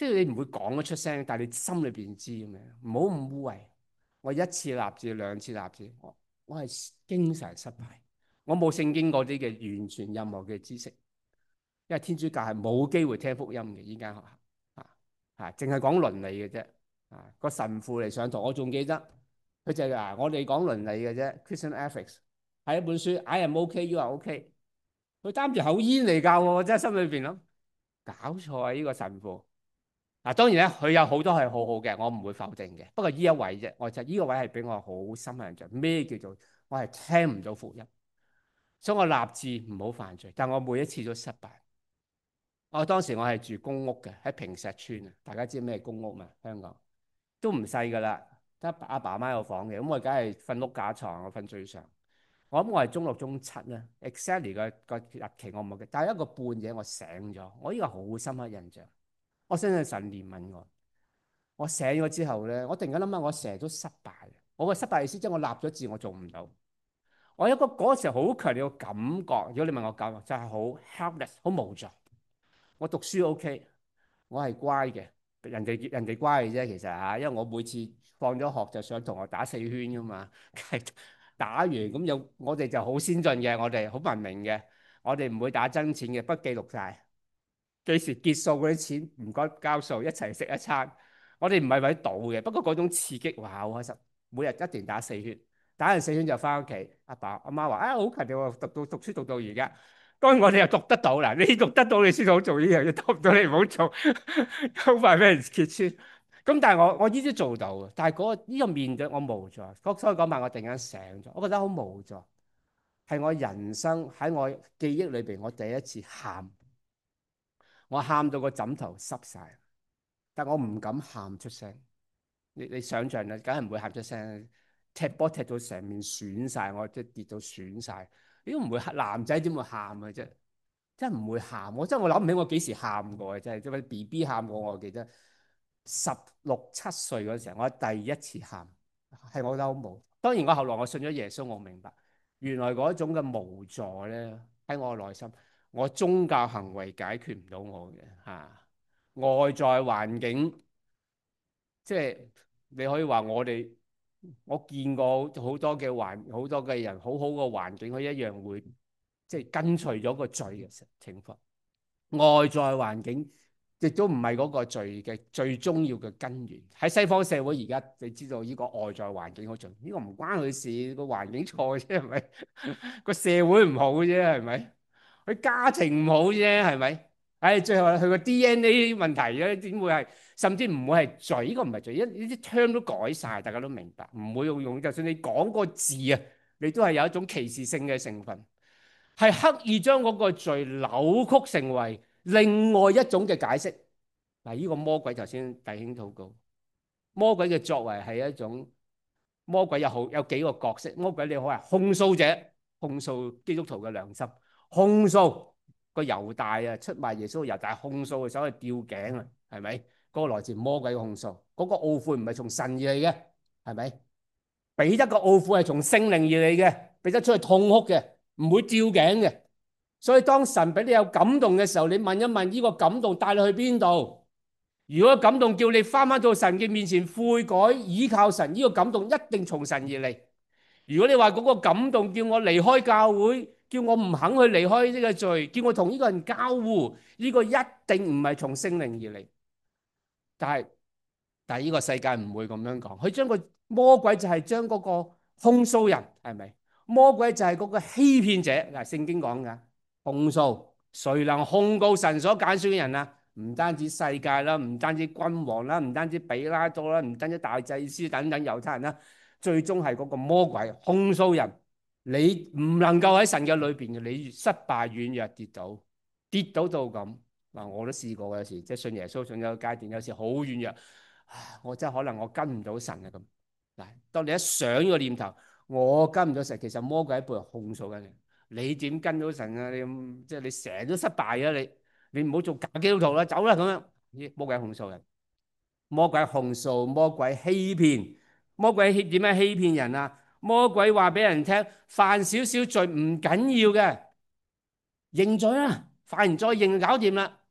即係你唔會講得出聲，但係你心裏邊知咁樣，唔好咁污穢。我一次立志，兩次立志，我我係經常失敗。我冇聖經嗰啲嘅完全任何嘅知識，因為天主教係冇機會聽福音嘅依間學校啊，啊，淨係講倫理嘅啫。啊，個神父嚟上堂，我仲記得佢就係話我哋講倫理嘅啫 ，Christian Ethics 係一本書 ，I am OK, you are OK。佢擔住口煙嚟教我，我真係心裏邊諗搞錯啊！呢個神父。嗱，當然咧，佢有好多係好好嘅，我唔會否定嘅。不過呢一位啫，我就呢個位係俾我好深印象。咩叫做我係聽唔到福音，所以我立志唔好犯罪。但我每一次都失敗。我當時我係住公屋嘅，喺坪石村啊，大家知咩公屋嘛？香港都唔細噶啦，得阿爸阿媽有房嘅，咁我梗係瞓碌架床，我瞓最上。我諗我係中六中七咧，exactly 個個日期我唔記得，但係一個半夜我醒咗，我呢個好深刻印象。我相信神憐憫我。我醒咗之後咧，我突然間諗下，我成日都失敗。我個失敗意思即係我立咗志，我做唔到。我有一個嗰時候好強烈嘅感覺。如果你問我感覺，就係好 helpless，好無助。我讀書 OK，我係乖嘅，人哋人哋乖嘅啫。其實嚇，因為我每次放咗學就上同學打四圈噶嘛，打完咁有我哋就好先進嘅，我哋好文明嘅，我哋唔會打真錢嘅，不記錄晒。幾時結數嗰啲錢唔該交數，一齊食一餐。我哋唔係為賭嘅，不過嗰種刺激哇好開心。每日一定打四圈，打完四圈就翻屋企。阿爸阿媽話：啊好勤力喎，讀到讀書讀到而家。當然我哋又讀得到啦，你讀得到你先好做呢樣嘢，讀唔到你唔好做，好快俾人揭穿。咁但係我我呢啲做到嘅，但係嗰個呢個面對我無助。所以嗰晚我突然間醒咗，我覺得好無助，係我人生喺我記憶裏邊我第一次喊。我喊到個枕頭濕晒，但我唔敢喊出聲。你你想象啦，梗係唔會喊出聲。踢波踢到成面損晒，我即係跌到損晒。你都唔會喊，男仔點會喊嘅啫？真係唔會喊。我真係我諗唔起我幾時喊過嘅，真係。即係 B B 喊過，我記得十六七歲嗰時候，我第一次喊，係我覺得好無。當然我後來我信咗耶穌，我明白原來嗰種嘅無助咧喺我內心。我宗教行為解決唔到我嘅嚇、啊，外在環境即係你可以話我哋，我見過好多嘅環，好多嘅人，好好嘅環境，佢一樣會即係跟隨咗個罪嘅情況。外在環境亦都唔係嗰個罪嘅最重要嘅根源。喺西方社會而家，你知道呢個外在環境好重要，呢、這個唔關佢事，個環境錯啫，係咪？個社會唔好啫，係咪？佢家庭唔好啫，係咪？唉，最後佢個 D N A 問題咧，點會係？甚至唔會係罪，呢個唔係罪，一呢啲 term 都改晒，大家都明白，唔會用用。就算你講個字啊，你都係有一種歧視性嘅成分，係刻意將嗰個罪扭曲成為另外一種嘅解釋。嗱，呢個魔鬼頭先弟兄禱告，魔鬼嘅作為係一種，魔鬼有好有幾個角色。魔鬼你好係控訴者，控訴基督徒嘅良心。控訴個猶大啊，出賣耶穌嘅猶大控訴佢走去吊頸啊，係咪？嗰個來自魔鬼嘅控訴，嗰個懊悔唔係從神而嚟嘅，係咪？彼得個懊悔係從聖靈而嚟嘅，彼得出去痛哭嘅，唔會吊頸嘅。所以當神俾你有感動嘅時候，你問一問呢個感動帶你去邊度？如果感動叫你翻返到神嘅面前悔改，依靠神，呢個感動一定從神而嚟。如果你話嗰個感動叫我離開教會，叫我唔肯去離開呢個罪，叫我同呢個人交互，呢個一定唔係從聖靈而嚟。但係但係呢個世界唔會咁樣講，佢將個魔鬼就係將嗰個控訴人，係咪？魔鬼就係嗰個欺騙者。嗱，聖經講㗎控訴，誰能控告神所揀選嘅人啊？唔單止世界啦，唔單止君王啦，唔單止比拉多啦，唔單止大祭司等等猶太人啦，最終係嗰個魔鬼控訴人。你唔能夠喺神嘅裏邊嘅，你失敗軟弱跌倒，跌倒到咁嗱，我都試過有時，即係信耶穌信咗個階段，有時好軟弱，我真係可能我跟唔到神啊咁嗱。當你一想呢個念頭，我跟唔到神，其實魔鬼喺背後控訴緊你，你點跟到神啊？你即係你成日都失敗啊！你你唔好做假基督徒啦，走啦咁樣。魔鬼控訴人，魔鬼控訴，魔鬼欺騙，魔鬼點樣欺騙人啊？魔鬼話俾人聽，犯少少罪唔緊要嘅，認罪啦，犯完再認就搞掂啦。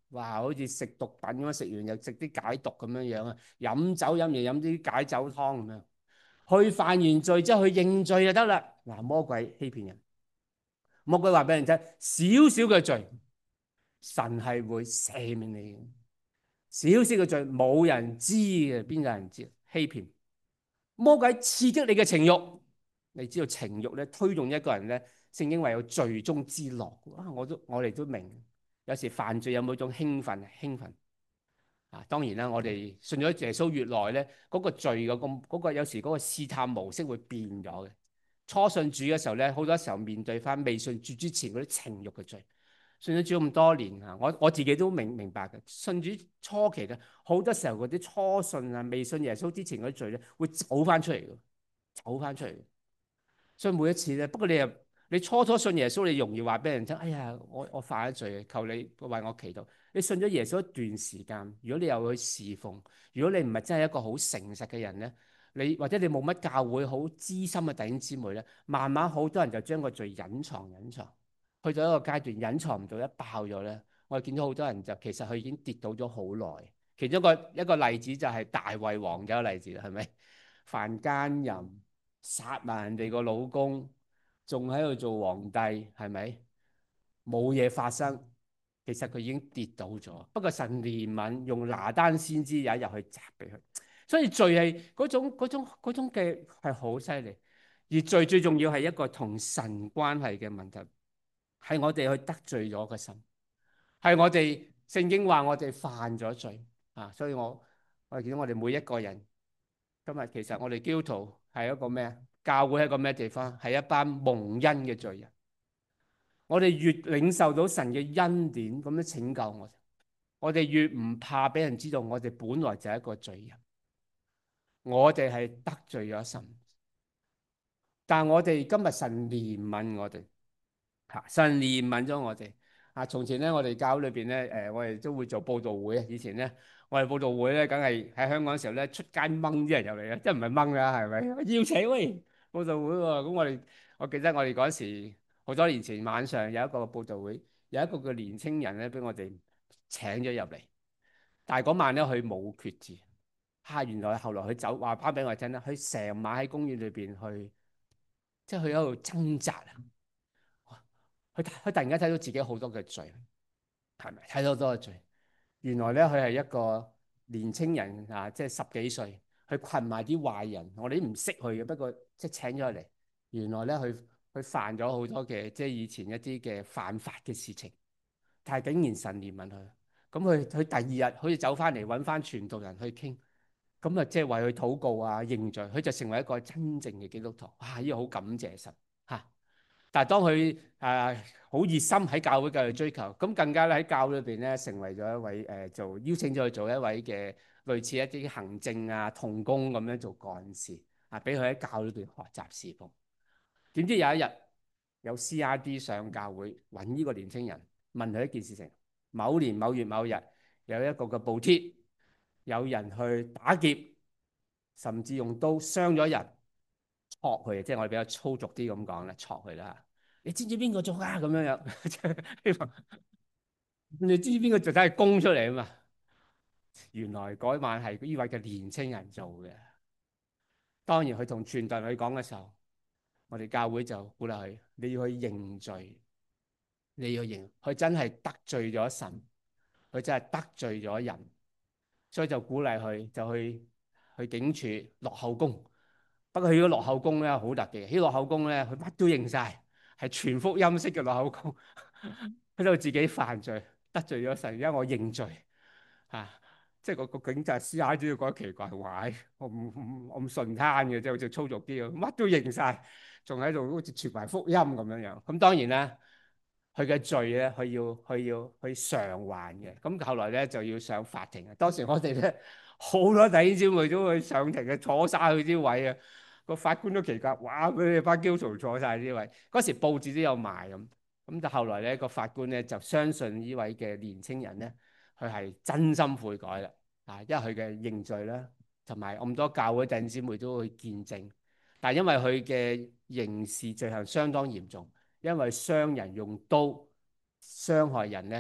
哇，好似食毒品咁樣，食完又食啲解毒咁樣樣啊，飲酒飲完飲啲解酒湯咁樣。去犯完罪之後去認罪就得啦。嗱，魔鬼欺騙人，魔鬼話俾人聽，少少嘅罪，神係會赦免你嘅。少少嘅罪冇人知嘅，邊有人知？欺騙。魔鬼刺激你嘅情慾，你知道情慾咧推動一個人咧，聖經話有罪中之樂。啊，我都我哋都明，有時犯罪有冇一種興奮？興奮啊！當然啦，我哋信咗耶穌越耐咧，嗰個罪嗰個嗰個有時嗰個試探模式會變咗嘅。初信主嘅時候咧，好多時候面對翻未信主之前嗰啲情慾嘅罪。信咗主咁多年啊，我我自己都明明白嘅。信主初期咧，好多時候嗰啲初信啊、未信耶穌之前嗰啲罪咧，會走翻出嚟嘅，走翻出嚟。所以每一次咧，不過你又你初初信耶穌，你容易話俾人聽，哎呀，我我犯咗罪，求你為我祈禱。你信咗耶穌一段時間，如果你又去侍奉，如果你唔係真係一個好誠實嘅人咧，你或者你冇乜教會好資深嘅弟兄姊妹咧，慢慢好多人就將個罪隱藏隱藏。去到一個階段隱藏唔到，一爆咗咧，我哋見到好多人就其實佢已經跌倒咗好耐。其中一個一個例子就係大衛王嘅一個例子啦，係咪？犯奸淫、殺埋人哋個老公，仲喺度做皇帝，係咪？冇嘢發生，其實佢已經跌倒咗。不過神憐憫，用拿單先知有一日去責備佢。所以罪係嗰種嗰種嗰種嘅係好犀利，而罪最重要係一個同神關係嘅問題。係我哋去得罪咗個神，係我哋聖經話我哋犯咗罪啊！所以我我哋見到我哋每一個人今日其實我哋基督徒係一個咩啊？教會係一個咩地方？係一班蒙恩嘅罪人。我哋越領受到神嘅恩典咁樣拯救我哋，我哋越唔怕俾人知道我哋本來就係一個罪人。我哋係得罪咗神，但我哋今日神憐憫我哋。神憐憫咗我哋啊！從前咧，我哋教會裏邊咧，誒、呃，我哋都會做佈道會啊。以前咧，我哋佈道會咧，梗係喺香港嘅時候咧，出街掹啲人入嚟啊，即係唔係掹㗎，係咪？邀請喂佈道會喎、哦。咁我哋，我記得我哋嗰時好多年前晚上有一個佈道會，有一個嘅年青人咧，俾我哋請咗入嚟。但係嗰晚咧，佢冇決志。嚇、啊！原來後來佢走話翻俾我聽啦，佢成晚喺公園裏邊去，即係佢喺度掙扎啊！佢佢突然間睇到自己好多嘅罪，係咪睇到好多嘅罪？原來咧，佢係一個年青人啊，即係十幾歲，佢群埋啲壞人，我哋都唔識佢嘅，不過即係請咗佢嚟。原來咧，佢佢犯咗好多嘅即係以前一啲嘅犯法嘅事情，但係竟然神憐憫佢。咁佢佢第二日好似走翻嚟揾翻傳道人去傾，咁啊即係為佢禱告啊認罪，佢就成為一個真正嘅基督徒。哇！呢個好感謝神嚇。但係當佢誒好熱心喺教會繼續追求，咁更加咧喺教會裏邊咧成為咗一位誒、呃、做邀請咗佢做一位嘅類似一啲行政啊同工咁樣做幹事啊，俾佢喺教會裏邊學習侍奉。點知有一日有 C R D 上教會揾呢個年青人，問佢一件事情：某年某月某日有一個嘅報帖，有人去打劫，甚至用刀傷咗人。戳佢，即係我哋比較粗俗啲咁講啦，戳佢啦。你知唔知邊個做啊？咁樣樣，你知唔知邊個做？睇係供出嚟啊嘛。原來嗰晚係呢位嘅年青人做嘅。當然佢同傳道人去講嘅時候，我哋教會就鼓勵佢：你要去認罪，你要認。佢真係得罪咗神，佢真係得罪咗人，所以就鼓勵佢就去去警署落口供。不過佢個落口供咧好特別，呢落口供咧佢乜都認晒，係全福音式嘅落口供。佢就自己犯罪得罪咗神，而家我認罪嚇、啊，即係個個警察 C I 都要覺得奇怪，喂，我唔唔我唔順攤嘅，即係好似粗俗啲啊，乜都認晒，仲喺度好似傳埋福音咁樣樣。咁當然啦，佢嘅罪咧，佢要佢要去償還嘅。咁後來咧就要上法庭啊。當時我哋咧好多弟兄姊妹都去上庭嘅，坐晒佢啲位啊。個法官都奇怪，哇！佢哋班基督徒坐晒呢位。嗰時報紙都有賣咁。咁就後來咧個法官咧就相信呢位嘅年青人咧，佢係真心悔改啦。啊，因為佢嘅認罪啦，同埋咁多教會弟兄姊妹都會見證。但係因為佢嘅刑事罪行相當嚴重，因為傷人用刀傷害人咧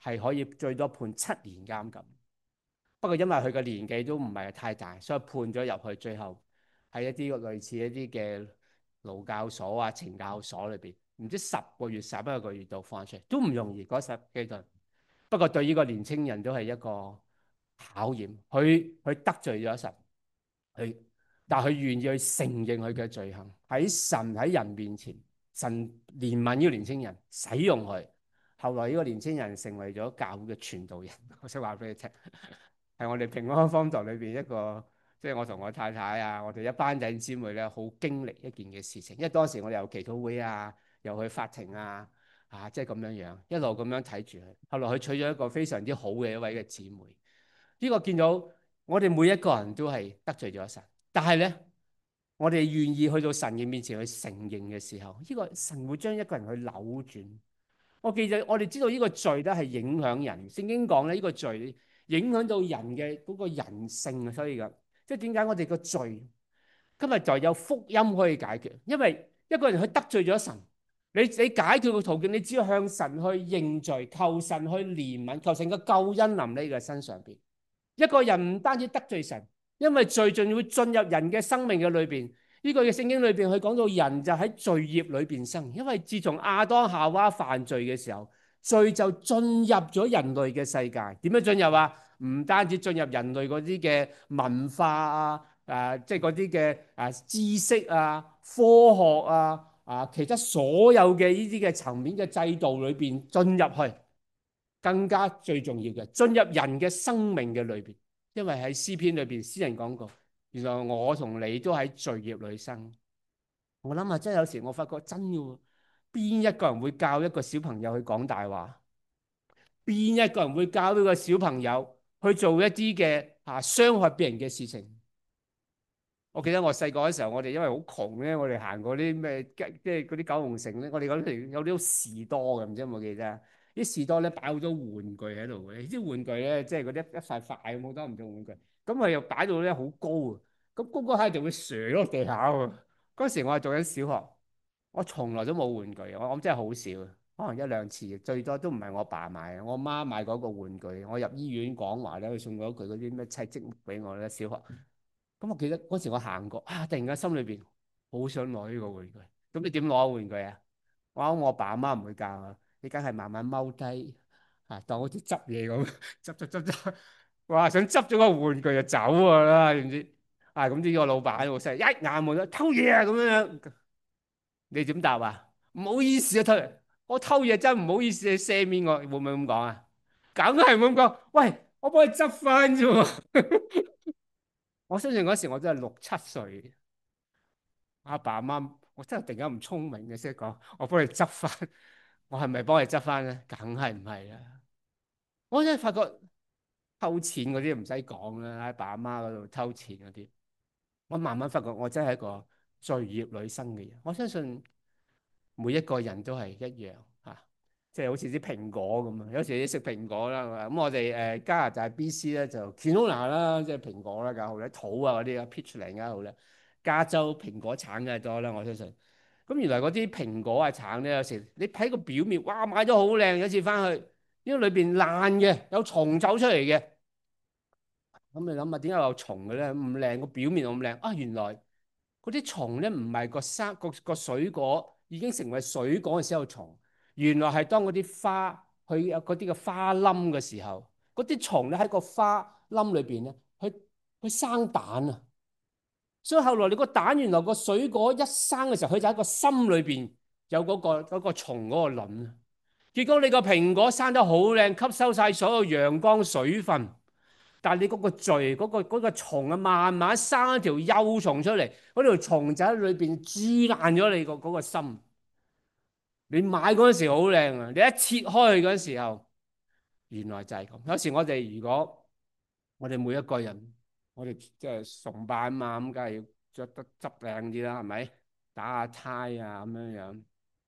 係可以最多判七年監禁。不過因為佢嘅年紀都唔係太大，所以判咗入去，最後喺一啲類似一啲嘅勞教所啊、懲教所裏邊，唔知十個月、十一個月度放出嚟，都唔容易嗰十幾個。不過對呢個年青人都係一個考驗，佢佢得罪咗神，佢但係佢願意去承認佢嘅罪行，喺神喺人面前，神憐憫呢個年青人，使用佢。後來呢個年青人成為咗教會嘅傳道人，我想話俾你聽。係我哋平安方堂裏邊一個，即係我同我太太啊，我哋一班弟兄姊妹咧，好經歷一件嘅事情。因為當時我哋有祈禱會啊，又去法庭啊，啊，即係咁樣樣，一路咁樣睇住佢。後來佢娶咗一個非常之好嘅一位嘅姊妹。呢個見到我哋每一個人都係得罪咗神，但係咧，我哋願意去到神嘅面前去承認嘅時候，呢個神會將一個人去扭轉。我記得我哋知道呢個罪咧係影響人，聖經講咧呢個罪影響到人嘅嗰個人性啊，所以噶，即係點解我哋個罪今日就有福音可以解決？因為一個人去得罪咗神，你你解決嘅途徑，你只要向神去認罪，求神去憐憫，求神嘅救恩臨喺佢身上邊。一個人唔單止得罪神，因為罪仲會進入人嘅生命嘅裏邊。呢個嘅聖經裏邊，佢講到人就喺罪孽裏邊生，因為自從亞當夏娃犯罪嘅時候，罪就進入咗人類嘅世界。點樣進入啊？唔單止進入人類嗰啲嘅文化啊，誒，即係嗰啲嘅誒知識啊、科學啊、啊其他所有嘅呢啲嘅層面嘅制度裏邊進入去，更加最重要嘅進入人嘅生命嘅裏邊。因為喺詩篇裏邊，詩人講過。原來我同你都喺罪孽裏生。我諗下，真係有時我發覺真嘅，邊一個人會教一個小朋友去講大話？邊一個人會教呢個小朋友去做一啲嘅啊傷害別人嘅事情？我記得我細個嘅時候，我哋因為好窮咧，我哋行過啲咩即係嗰啲九龍城咧，我哋嗰度有啲士多嘅，唔知有冇記得？啲士多咧擺好多玩具喺度嘅，啲玩具咧即係嗰啲一塊塊咁好多唔同玩具。咁佢又擺到咧好高啊！咁高高下就會瀡落地下喎。嗰時我係做緊小學，我從來都冇玩具，我我真係好少，可能一兩次，最多都唔係我爸買，我媽買嗰個玩具。我入醫院廣華咧，佢送咗佢嗰啲咩砌積木俾我咧。小學咁我記得嗰時我行過啊，突然間心裏邊好想攞呢個玩具。咁你點攞玩具啊？我諗我爸阿媽唔會教啊，你梗係慢慢踎低啊，當好似執嘢咁，執執執執。哇！想執咗個玩具就走啊啦，點知啊？咁呢個老闆好犀利，一眼望到偷嘢啊咁樣，你點答啊？唔好意思啊，偷我偷嘢真唔好意思，你赦免我，會唔會咁講啊？梗係唔咁講。喂，我幫你執翻啫喎。我相信嗰時我真係六七歲，阿爸阿媽，我真係突然間唔聰明嘅，識講我幫你執翻，我係咪幫你執翻咧？梗係唔係啦。我真係發覺。偷錢嗰啲唔使講啦，喺爸阿媽嗰度偷錢嗰啲，我慢慢發覺我真係一個罪孽裏生嘅人。我相信每一個人都係一樣嚇，即係好似啲蘋果咁啊。有時你食蘋果啦，咁我哋誒加拿大 B C 咧就 Kenora 啦，即係蘋果啦，梗係好咧，桃啊嗰啲啊 peach 嚟梗係好咧。加州蘋果橙梗係多啦，我相信。咁原來嗰啲蘋果啊橙咧，有時你睇個表面，哇買咗好靚，有次翻去呢個裏邊爛嘅，有蟲走出嚟嘅。咁你諗下點解有蟲嘅咧？唔靚個表面咁靚啊！原來嗰啲蟲咧唔係個生個個水果已經成為水果嘅時候有蟲，原來係當嗰啲花佢有嗰啲嘅花冧嘅時候，嗰啲蟲咧喺個花冧裏邊咧，佢佢生蛋啊！所以後來你個蛋原來個水果一生嘅時候，佢就喺個心裏邊有嗰個嗰個蟲嗰個卵啊！結果你個蘋果生得好靚，吸收晒所有陽光水分。但係你嗰個罪嗰、嗰個嗰、嗰個蟲啊，慢慢生一條幼蟲出嚟，嗰條蟲就喺裏邊蛀爛咗你個嗰個心。你買嗰陣時好靚啊，你一切開去嗰陣時候，原來就係咁。有時我哋如果我哋每一個人，我哋即係崇拜啊嘛，咁梗係要着得執靚啲啦，係咪？打下呔啊咁樣樣。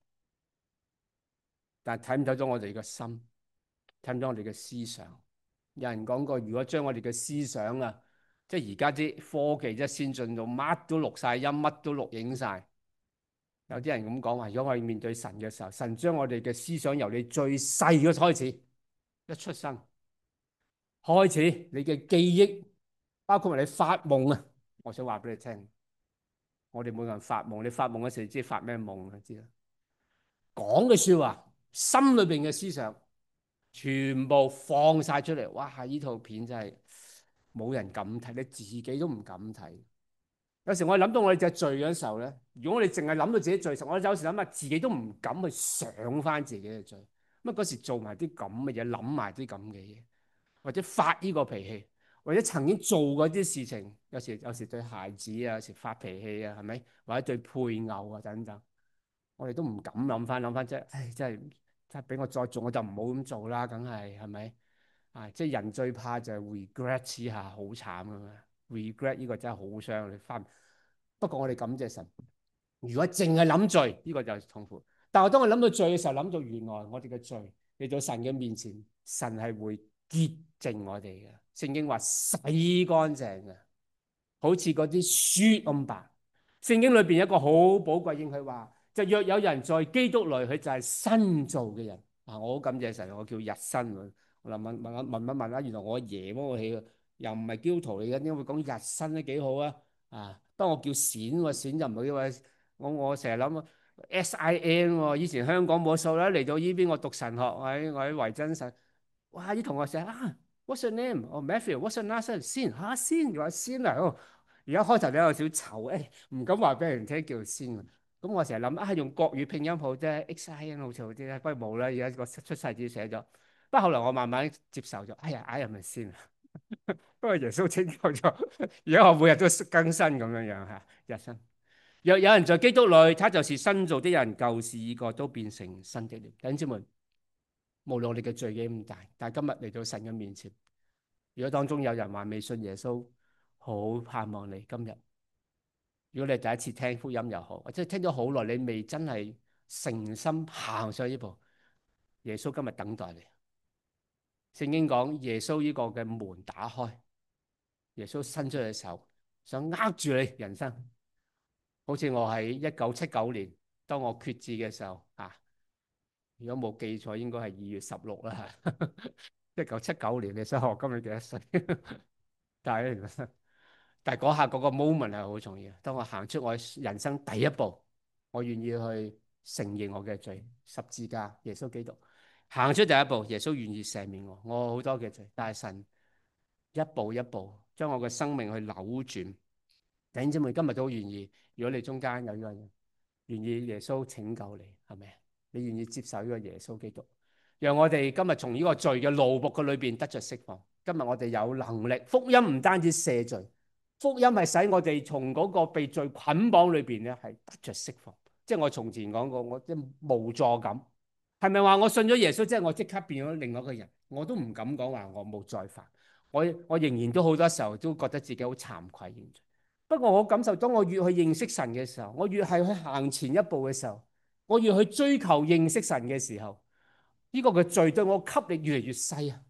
但係睇唔睇到我哋嘅心，睇唔到我哋嘅思想。有人講過，如果將我哋嘅思想啊，即係而家啲科技即係先進到乜都錄晒音，乜都錄影晒。有啲人咁講話，如果我哋面對神嘅時候，神將我哋嘅思想由你最細嘅開始， 一出生開始，你嘅記憶，包括埋你發夢啊！我想話俾你聽，我哋每個人發夢，你發夢嗰時你知發咩夢啊？知啦，講嘅説話，心裏邊嘅思想，全部放晒出嚟。哇！呢套片真係冇人敢睇，你自己都唔敢睇。有時我哋諗到我哋隻罪嘅時候咧，如果我哋淨係諗到自己罪，我有時諗下自己都唔敢去想翻自己嘅罪。乜嗰時做埋啲咁嘅嘢，諗埋啲咁嘅嘢，或者發呢個脾氣，或者曾經做過啲事情，有時有時對孩子啊，有時發脾氣啊，係咪？或者對配偶啊等等，我哋都唔敢諗翻諗翻，即係，唉，真係真係俾我再做，我就唔好咁做啦，梗係係咪？啊，即係人最怕就係 regret 之下，好慘噶嘛。regret 呢個真係好傷你翻。不過我哋感謝神，如果淨係諗罪，呢個就係痛苦。但係當我諗到罪嘅時候，諗到原來我哋嘅罪嚟到神嘅面前，神係會潔淨我哋嘅。聖經話洗乾淨嘅，好似嗰啲雪咁白。聖經裏邊有一個好寶貴應許話，就若有人在基督裏，佢就係新造嘅人。啊，我好感謝神，我叫日新。我諗問問問問一問啦，原來我阿爺幫我起嘅，又唔係基督徒嚟嘅，點解會講日新咧？幾好啊！啊，不過我叫閃喎，閃就唔係因為我我成日諗啊 S I N 喎，以前香港冇數啦，嚟到呢邊我讀神學，我喺我喺維真神，哇！啲同學成日啊 ，What's your name？哦 Matthew，What's your last name？先嚇先，又話先啊！而家開頭都有少醜，誒唔敢話俾人聽叫先。咁我成日諗啊，用國語拼音好啫，X I N 好似好啲咧，不過冇啦，而家個出世紙寫咗。不過後來我慢慢接受咗，哎呀，哎呀咪先啊！不過耶穌拯救咗，而家我每日都更新咁樣樣嚇，日新。若有人在基督裏，他就是新造的人，舊事已過，都變成新的了。弟兄姊妹，無論我哋嘅罪幾咁大，但係今日嚟到神嘅面前，如果當中有人還未信耶穌，好盼望你今日。如果你第一次聽福音又好，或者聽咗好耐，你未真係誠心行上呢步，耶穌今日等待你。聖經講耶穌呢個嘅門打開，耶穌伸出隻手，想握住你人生。好似我喺一九七九年，當我決志嘅時候啊，如果冇記錯，應該係二月十六啦。一九七九年，你想我今日幾多歲？但係但係嗰下嗰個 moment 係好重要。當我行出我人生第一步，我願意去承認我嘅罪，十字架耶穌基督行出第一步，耶穌願意赦免我，我好多嘅罪，但係神一步一步將我嘅生命去扭轉。弟兄姊妹今日都願意，如果你中間有呢個人願意耶穌拯救你，係咪？你願意接受呢個耶穌基督，讓我哋今日從呢個罪嘅奴僕嘅裏邊得着釋放。今日我哋有能力，福音唔單止赦罪，福音係使我哋從嗰個被罪捆綁裏邊咧係得着釋放。即係我從前講過，我即係無助感，係咪話我信咗耶穌，即係我即刻變咗另外一個人？我都唔敢講話我冇再犯，我我仍然都好多時候都覺得自己好慚愧。不過我感受，當我越去認識神嘅時候，我越係去行前一步嘅時候，我越去追求認識神嘅時候，呢個嘅罪對我吸力越嚟越細啊！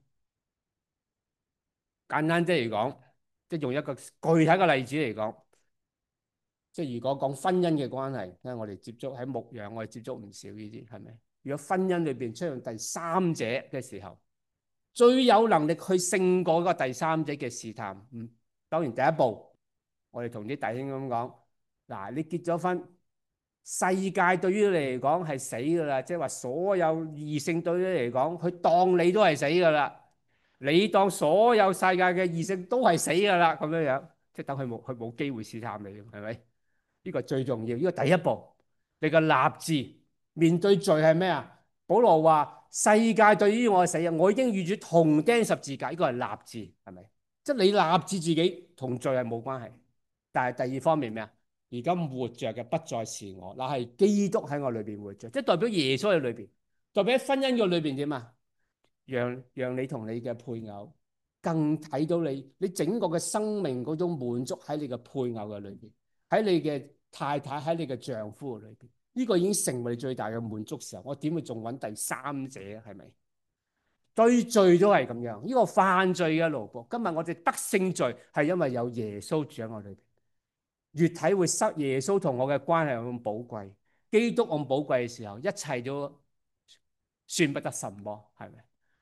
簡單啲嚟講，即係用一個具體嘅例子嚟講，即係如果講婚姻嘅關係，因為我哋接觸喺牧養，我哋接觸唔少呢啲，係咪？如果婚姻裏邊出現第三者嘅時候，最有能力去勝過個第三者嘅試探，嗯，當然第一步。我哋同啲弟兄咁講，嗱，你結咗婚，世界對於你嚟講係死噶啦，即係話所有異性對於你嚟講，佢當你都係死噶啦，你當所有世界嘅異性都係死噶啦，咁樣樣，即係等佢冇佢冇機會試探你，係咪？呢個最重要，呢個第一步，你嘅立志面對罪係咩啊？保羅話：世界對於我係死啊，我已經與主同釘十字架，呢個係立志，係咪？即係你立志自己同罪係冇關係。但係第二方面咩啊？而家活着嘅不再是我，嗱係基督喺我裏邊活着，即係代表耶穌喺裏邊，代表喺婚姻嘅裏邊點啊？讓讓你同你嘅配偶更睇到你，你整個嘅生命嗰種滿足喺你嘅配偶嘅裏邊，喺你嘅太太喺你嘅丈夫嘅裏邊，呢個已經成為你最大嘅滿足時候，我點會仲揾第三者啊？係咪？對罪都係咁樣，呢個犯罪嘅奴僕，今日我哋得勝罪係因為有耶穌住喺我裏邊。越體會失耶穌同我嘅關係咁寶貴，基督咁寶貴嘅時候，一切都算不得什麼，係咪？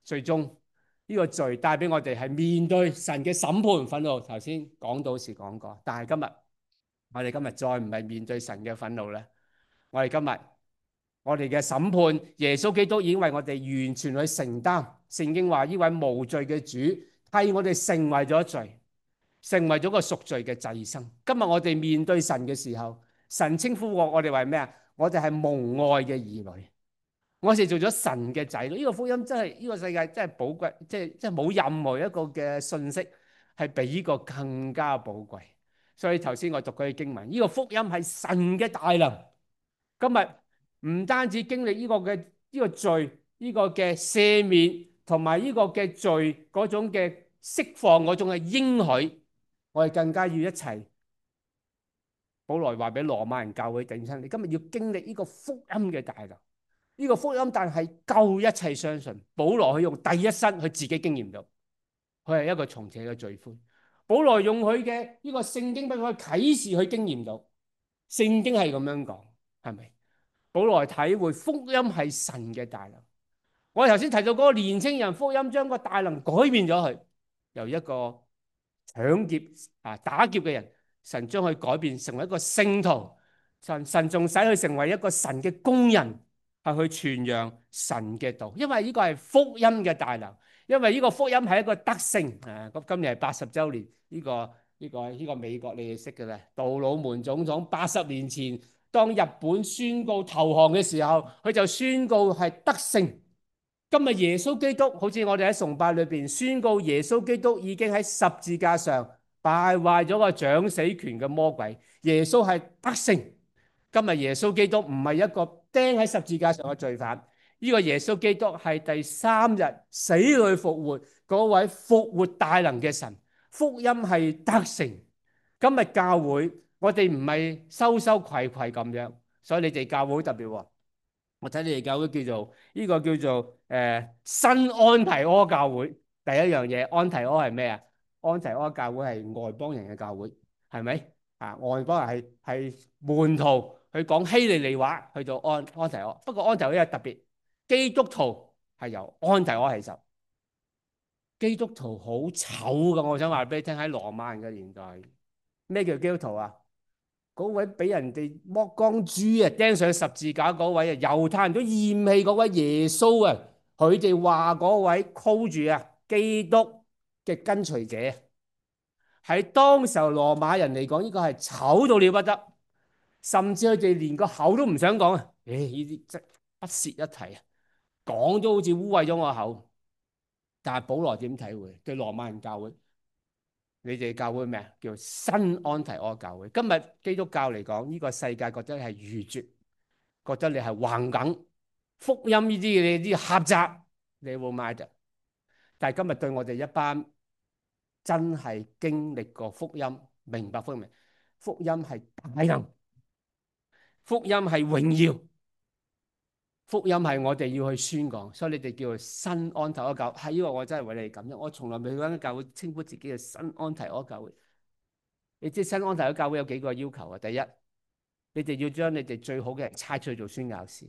最終呢個罪帶俾我哋係面對神嘅審判憤怒。頭先講到時講過，但係今日我哋今日再唔係面對神嘅憤怒咧，我哋今日我哋嘅審判，耶穌基督已經為我哋完全去承擔。聖經話呢位無罪嘅主替我哋成為咗罪，成為咗個贖罪嘅祭牲。今日我哋面對神嘅時候，神稱呼我我哋為咩啊？我哋係蒙愛嘅兒女，我哋做咗神嘅仔女。呢個福音真係呢個世界真係寶貴，即係即係冇任何一個嘅信息係比呢個更加寶貴。所以頭先我讀嗰啲經文，呢個福音係神嘅大能。今日唔單止經歷呢個嘅呢個罪，呢個嘅赦免同埋呢個嘅罪嗰種嘅釋放嗰種嘅應許，我哋更加要一齊。保羅話俾羅馬人教會定親，你今日要經歷呢個福音嘅大能，呢個福音但係救一切相信。保羅佢用第一身佢自己經驗到，佢係一個從前嘅罪魁。保羅用佢嘅呢個聖經俾佢啟示去經驗到，聖經係咁樣講，係咪？保羅體會福音係神嘅大能。我哋頭先提到嗰個年青人，福音將個大能改變咗佢，由一個搶劫啊打劫嘅人，神將佢改變成為一個聖徒。神神仲使佢成為一個神嘅工人，係去傳揚神嘅道。因為呢個係福音嘅大能，因為呢個福音係一個德性啊。咁今日係八十週年，呢個呢個呢個美國你哋識嘅咧，杜魯門總統八十年前當日本宣告投降嘅時候，佢就宣告係德性。今日耶穌基督好似我哋喺崇拜裏邊宣告，耶穌基督已經喺十字架上敗壞咗個掌死權嘅魔鬼。耶穌係德性。今日耶穌基督唔係一個釘喺十字架上嘅罪犯，呢個耶穌基督係第三日死裏復活嗰位復活大能嘅神。福音係德性。今日教會我哋唔係羞羞愧愧咁樣，所以你哋教會好特別喎。我睇你哋教會叫做呢個叫做誒、呃、新安提阿教會。第一樣嘢，安提阿係咩啊？安提阿教會係外邦人嘅教會，係咪啊？外邦人係係門徒去講希利尼話去到安安提阿。不過安提阿有特別，基督徒係由安提阿起手。基督徒好醜噶，我想話俾你聽，喺羅馬人嘅年代，咩叫基督徒啊？嗰位俾人哋剝光豬啊，釘上十字架嗰位啊，猶太人都厭棄嗰位耶穌啊，佢哋話嗰位 call 住啊基督嘅跟隨者，喺當時候羅馬人嚟講，呢個係醜到了不得，甚至佢哋連個口都唔想講啊！誒，呢啲真不屑一提啊，講都好似污穢咗我口。但係保羅點體會？對羅馬人教會，你哋教會咩啊？叫新安提阿教會。今日基督教嚟講，呢個世界覺得你係愚拙，覺得你係橫梗，福音呢啲嘢啲狹窄，你會買嘅。但係今日對我哋一班真係經歷過福音、明白福音，福音係大能，福音係榮耀，福音係我哋要去宣講。所以你哋叫做新安提阿教會。係呢個我真係為你哋感恩。我從來未去間教會稱呼自己嘅新安提阿教會。你知新安提阿教會有幾個要求啊？第一，你哋要將你哋最好嘅人差出去做宣教士，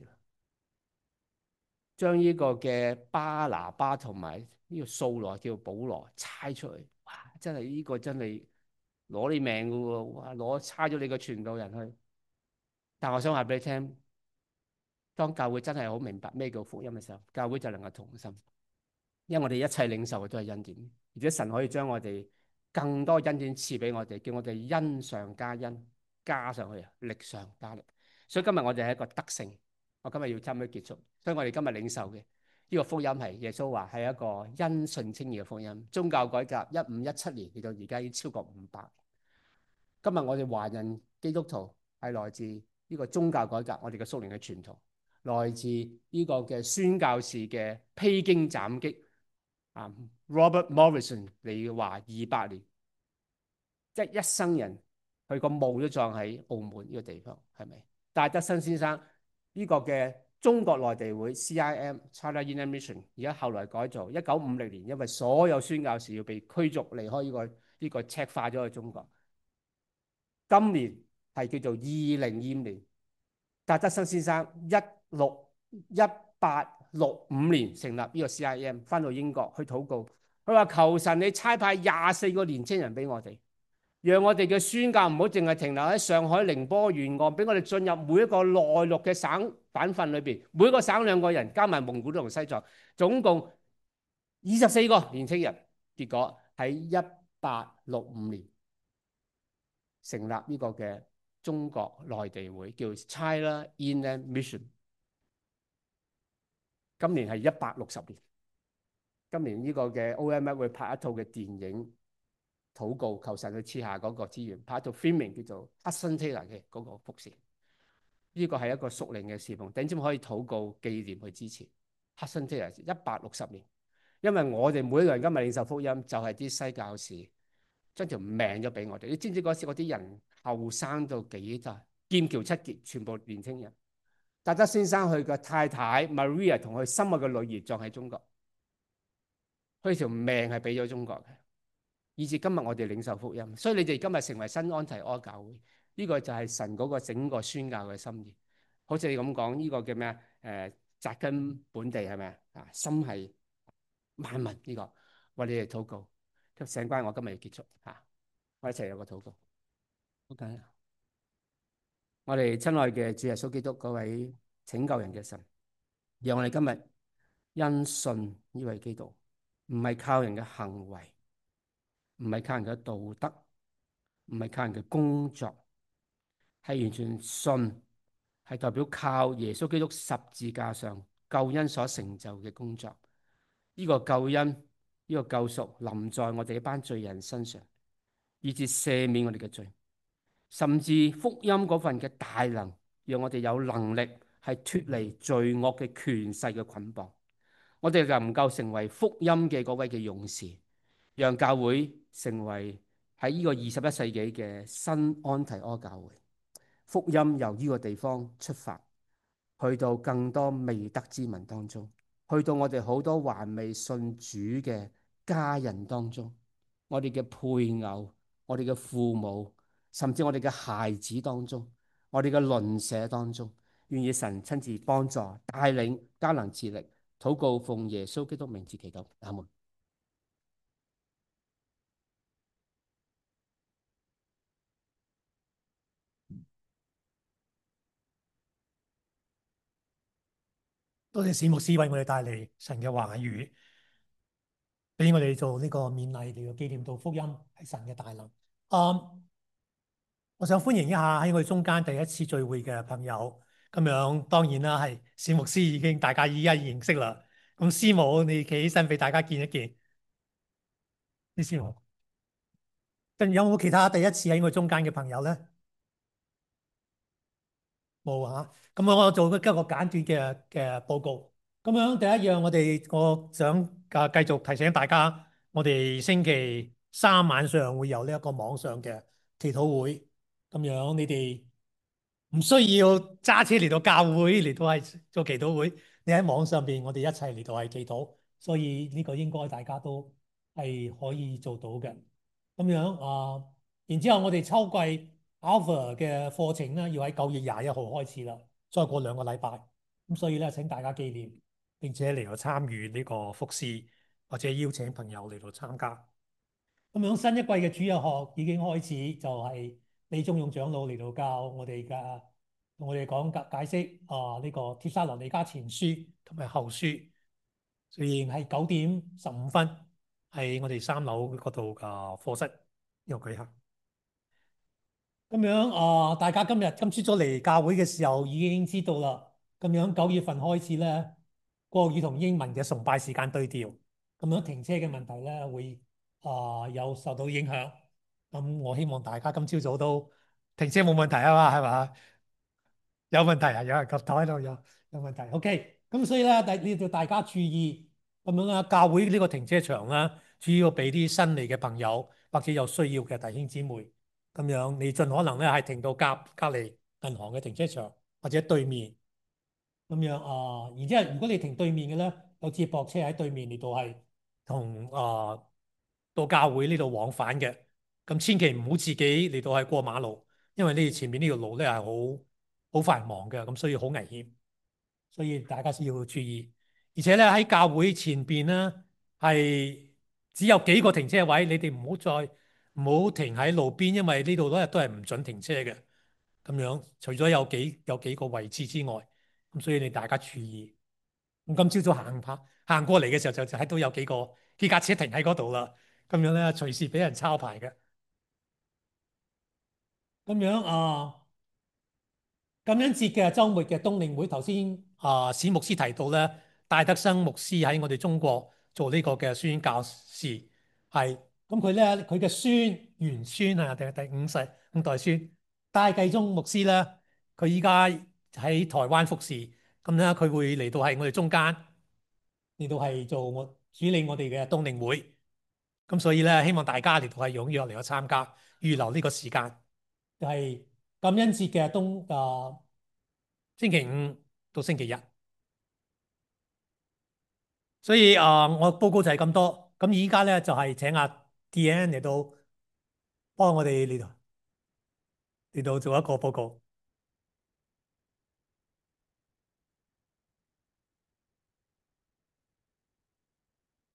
將呢個嘅巴拿巴同埋呢個掃羅叫保羅差出去。哇！真係呢個真係攞你命噶喎！哇！攞差咗你個傳道人去。但我想話俾你聽，當教會真係好明白咩叫福音嘅時候，教會就能夠同心，因為我哋一切領受嘅都係恩典，而且神可以將我哋更多恩典賜俾我哋，叫我哋恩上加恩，加上去啊，力上加力。所以今日我哋係一個德性。我今日要差唔多結束，所以我哋今日領受嘅呢個福音係耶穌話係一個因信稱義嘅福音。宗教改革一五一七年嚟到而家已經超過五百。今日我哋華人基督徒係來自呢個宗教改革，我哋嘅屬靈嘅傳統，來自呢個嘅宣教士嘅披荊斬棘啊 ，Robert Morrison 嚟話二百年，即係一生人佢個墓都葬喺澳門呢個地方，係咪？戴德生先生呢個嘅中國內地會 C I M China Inland Mission， 而家後來改造一九五零年，因為所有宣教士要被驅逐離開呢個呢個赤化咗嘅中國。今年係叫做二零二五年，戴德生先生一六一八六五年成立呢個 C I M， 翻到英國去禱告。佢話求神你差派廿四個年青人俾我哋，讓我哋嘅宣教唔好淨係停留喺上海寧波沿岸，俾我哋進入每一個內陸嘅省省份裏邊，每個省兩個人，加埋蒙古同西藏，總共二十四個年青人。結果喺一八六五年成立呢個嘅中國內地會，叫 China Inland Mission。今年係一百六十年。今年呢個嘅 O M F 會拍一套嘅電影，禱告求神去賜下嗰個資源，拍一套 filming 叫做 Hudson Taylor 嘅嗰個服侍。呢個係一個屬靈嘅事奉，頂尖可以禱告紀念去支持 Hudson Taylor 一百六十年。因為我哋每一個人今日領受福音，就係啲西教士將條命咗俾我哋。你知唔知嗰時嗰啲人後生到幾大？劍橋七傑全部年青人。達德先生佢嘅太太 Maria 同佢心愛嘅女兒葬喺中國。佢條命係俾咗中國嘅，以至今日我哋領受福音。所以你哋今日成為新安提阿教會，呢個就係神嗰個整個宣教嘅心意。好似你咁講，呢個叫咩啊？誒，扎根本地係咪啊？啊，心係萬民呢個，為你哋禱告。咁成關我今日要結束嚇，我一齊有個禱告。好緊要。我哋親愛嘅主耶穌基督嗰位拯救人嘅神，讓我哋今日因信呢位基督。唔係靠人嘅行為，唔係靠人嘅道德，唔係靠人嘅工作，係完全信，係代表靠耶穌基督十字架上救恩所成就嘅工作。呢個救恩，呢個救贖臨在我哋一班罪人身上，以致赦免我哋嘅罪，甚至福音嗰份嘅大能，讓我哋有能力係脫離罪惡嘅權勢嘅捆綁。我哋能夠成為福音嘅嗰位嘅勇士，讓教會成為喺呢個二十一世紀嘅新安提阿教會。福音由呢個地方出發，去到更多未得之民當中，去到我哋好多還未信主嘅家人當中，我哋嘅配偶、我哋嘅父母，甚至我哋嘅孩子當中，我哋嘅鄰舍當中，願意神親自幫助、帶領、加能賜力。禱告奉耶穌基督名字祈禱，阿門。 多謝史牧師為我哋帶嚟神嘅話語，俾我哋做呢個勉勵，嚟到紀念到福音係神嘅大能。嗯，我想歡迎一下喺我哋中間第一次聚會嘅朋友。咁樣當然啦，係史牧師已經大家依家認識啦。咁師母，你企起身俾大家見一見。啲師母，跟住有冇其他第一次喺我哋中間嘅朋友咧？冇啊！咁我做一個簡短嘅嘅報告。咁樣第一樣，我哋我想啊繼續提醒大家，我哋星期三晚上會有呢一個網上嘅祈禱會。咁樣你哋唔需要揸車嚟到教會嚟到係做祈禱會，你喺網上邊我哋一齊嚟到係祈禱，所以呢個應該大家都係可以做到嘅。咁樣啊，然之後我哋秋季 Alpha 嘅課程咧，要喺九月廿一號開始啦，再過兩個禮拜。咁所以咧，請大家紀念並且嚟到參與呢個服侍，或者邀請朋友嚟到參加。咁樣新一季嘅主日學已經開始，就係李宗勇長老嚟到教我哋嘅，同我哋講解解釋啊呢個帖撒羅尼迦前書同埋後書。雖然係九點十五分喺我哋三樓嗰度嘅課室有舉行。咁樣啊，大家今日今朝早嚟教會嘅時候已經知道啦。咁樣九月份開始咧，國語同英文嘅崇拜時間對調，咁樣停車嘅問題咧會啊有受到影響。咁我希望大家今朝早都停車冇問題啊嘛，係嘛？有問題啊？有人及台喺度有有問題。OK，咁所以咧，第呢度大家注意咁樣啦。教會呢個停車場啦，主要俾啲新嚟嘅朋友或者有需要嘅弟兄姊妹。咁樣你盡可能咧係停到隔隔離銀行嘅停車場或者對面咁樣啊。然之後如果你停對面嘅咧，有接駁車喺對面嚟到係同啊到教會呢度往返嘅。咁千祈唔好自己嚟到係過馬路，因為呢前面呢條路咧係好好繁忙嘅，咁所以好危險。所以大家先要注意。 而且咧喺教會前邊咧係只有幾個停車位，你哋唔好再唔好停喺路邊，因為呢度嗰日都係唔準停車嘅。咁樣除咗有幾有幾個位置之外，咁所以你大家注意。咁今朝早行下行過嚟嘅時候就就睇到有幾個幾架車停喺嗰度啦。咁樣咧隨時俾人抄牌嘅。咁樣啊。感恩節嘅週末嘅冬令會，頭先啊史牧師提到咧，戴德生牧師喺我哋中國做呢個嘅宣教士，係咁佢咧佢嘅孫元孫啊，定係第五世五代孫戴繼宗牧師咧，佢依家喺台灣服侍，咁咧佢會嚟到係我哋中間嚟到係做我主理我哋嘅冬令會，咁所以咧希望大家嚟到係踴躍嚟到參加，預留呢個時間，就係感恩節嘅冬啊。星期五到星期日，所以啊、呃，我報告就係咁多。咁而家咧就係、是、請阿 D N 嚟到幫我哋嚟到嚟到做一個報告。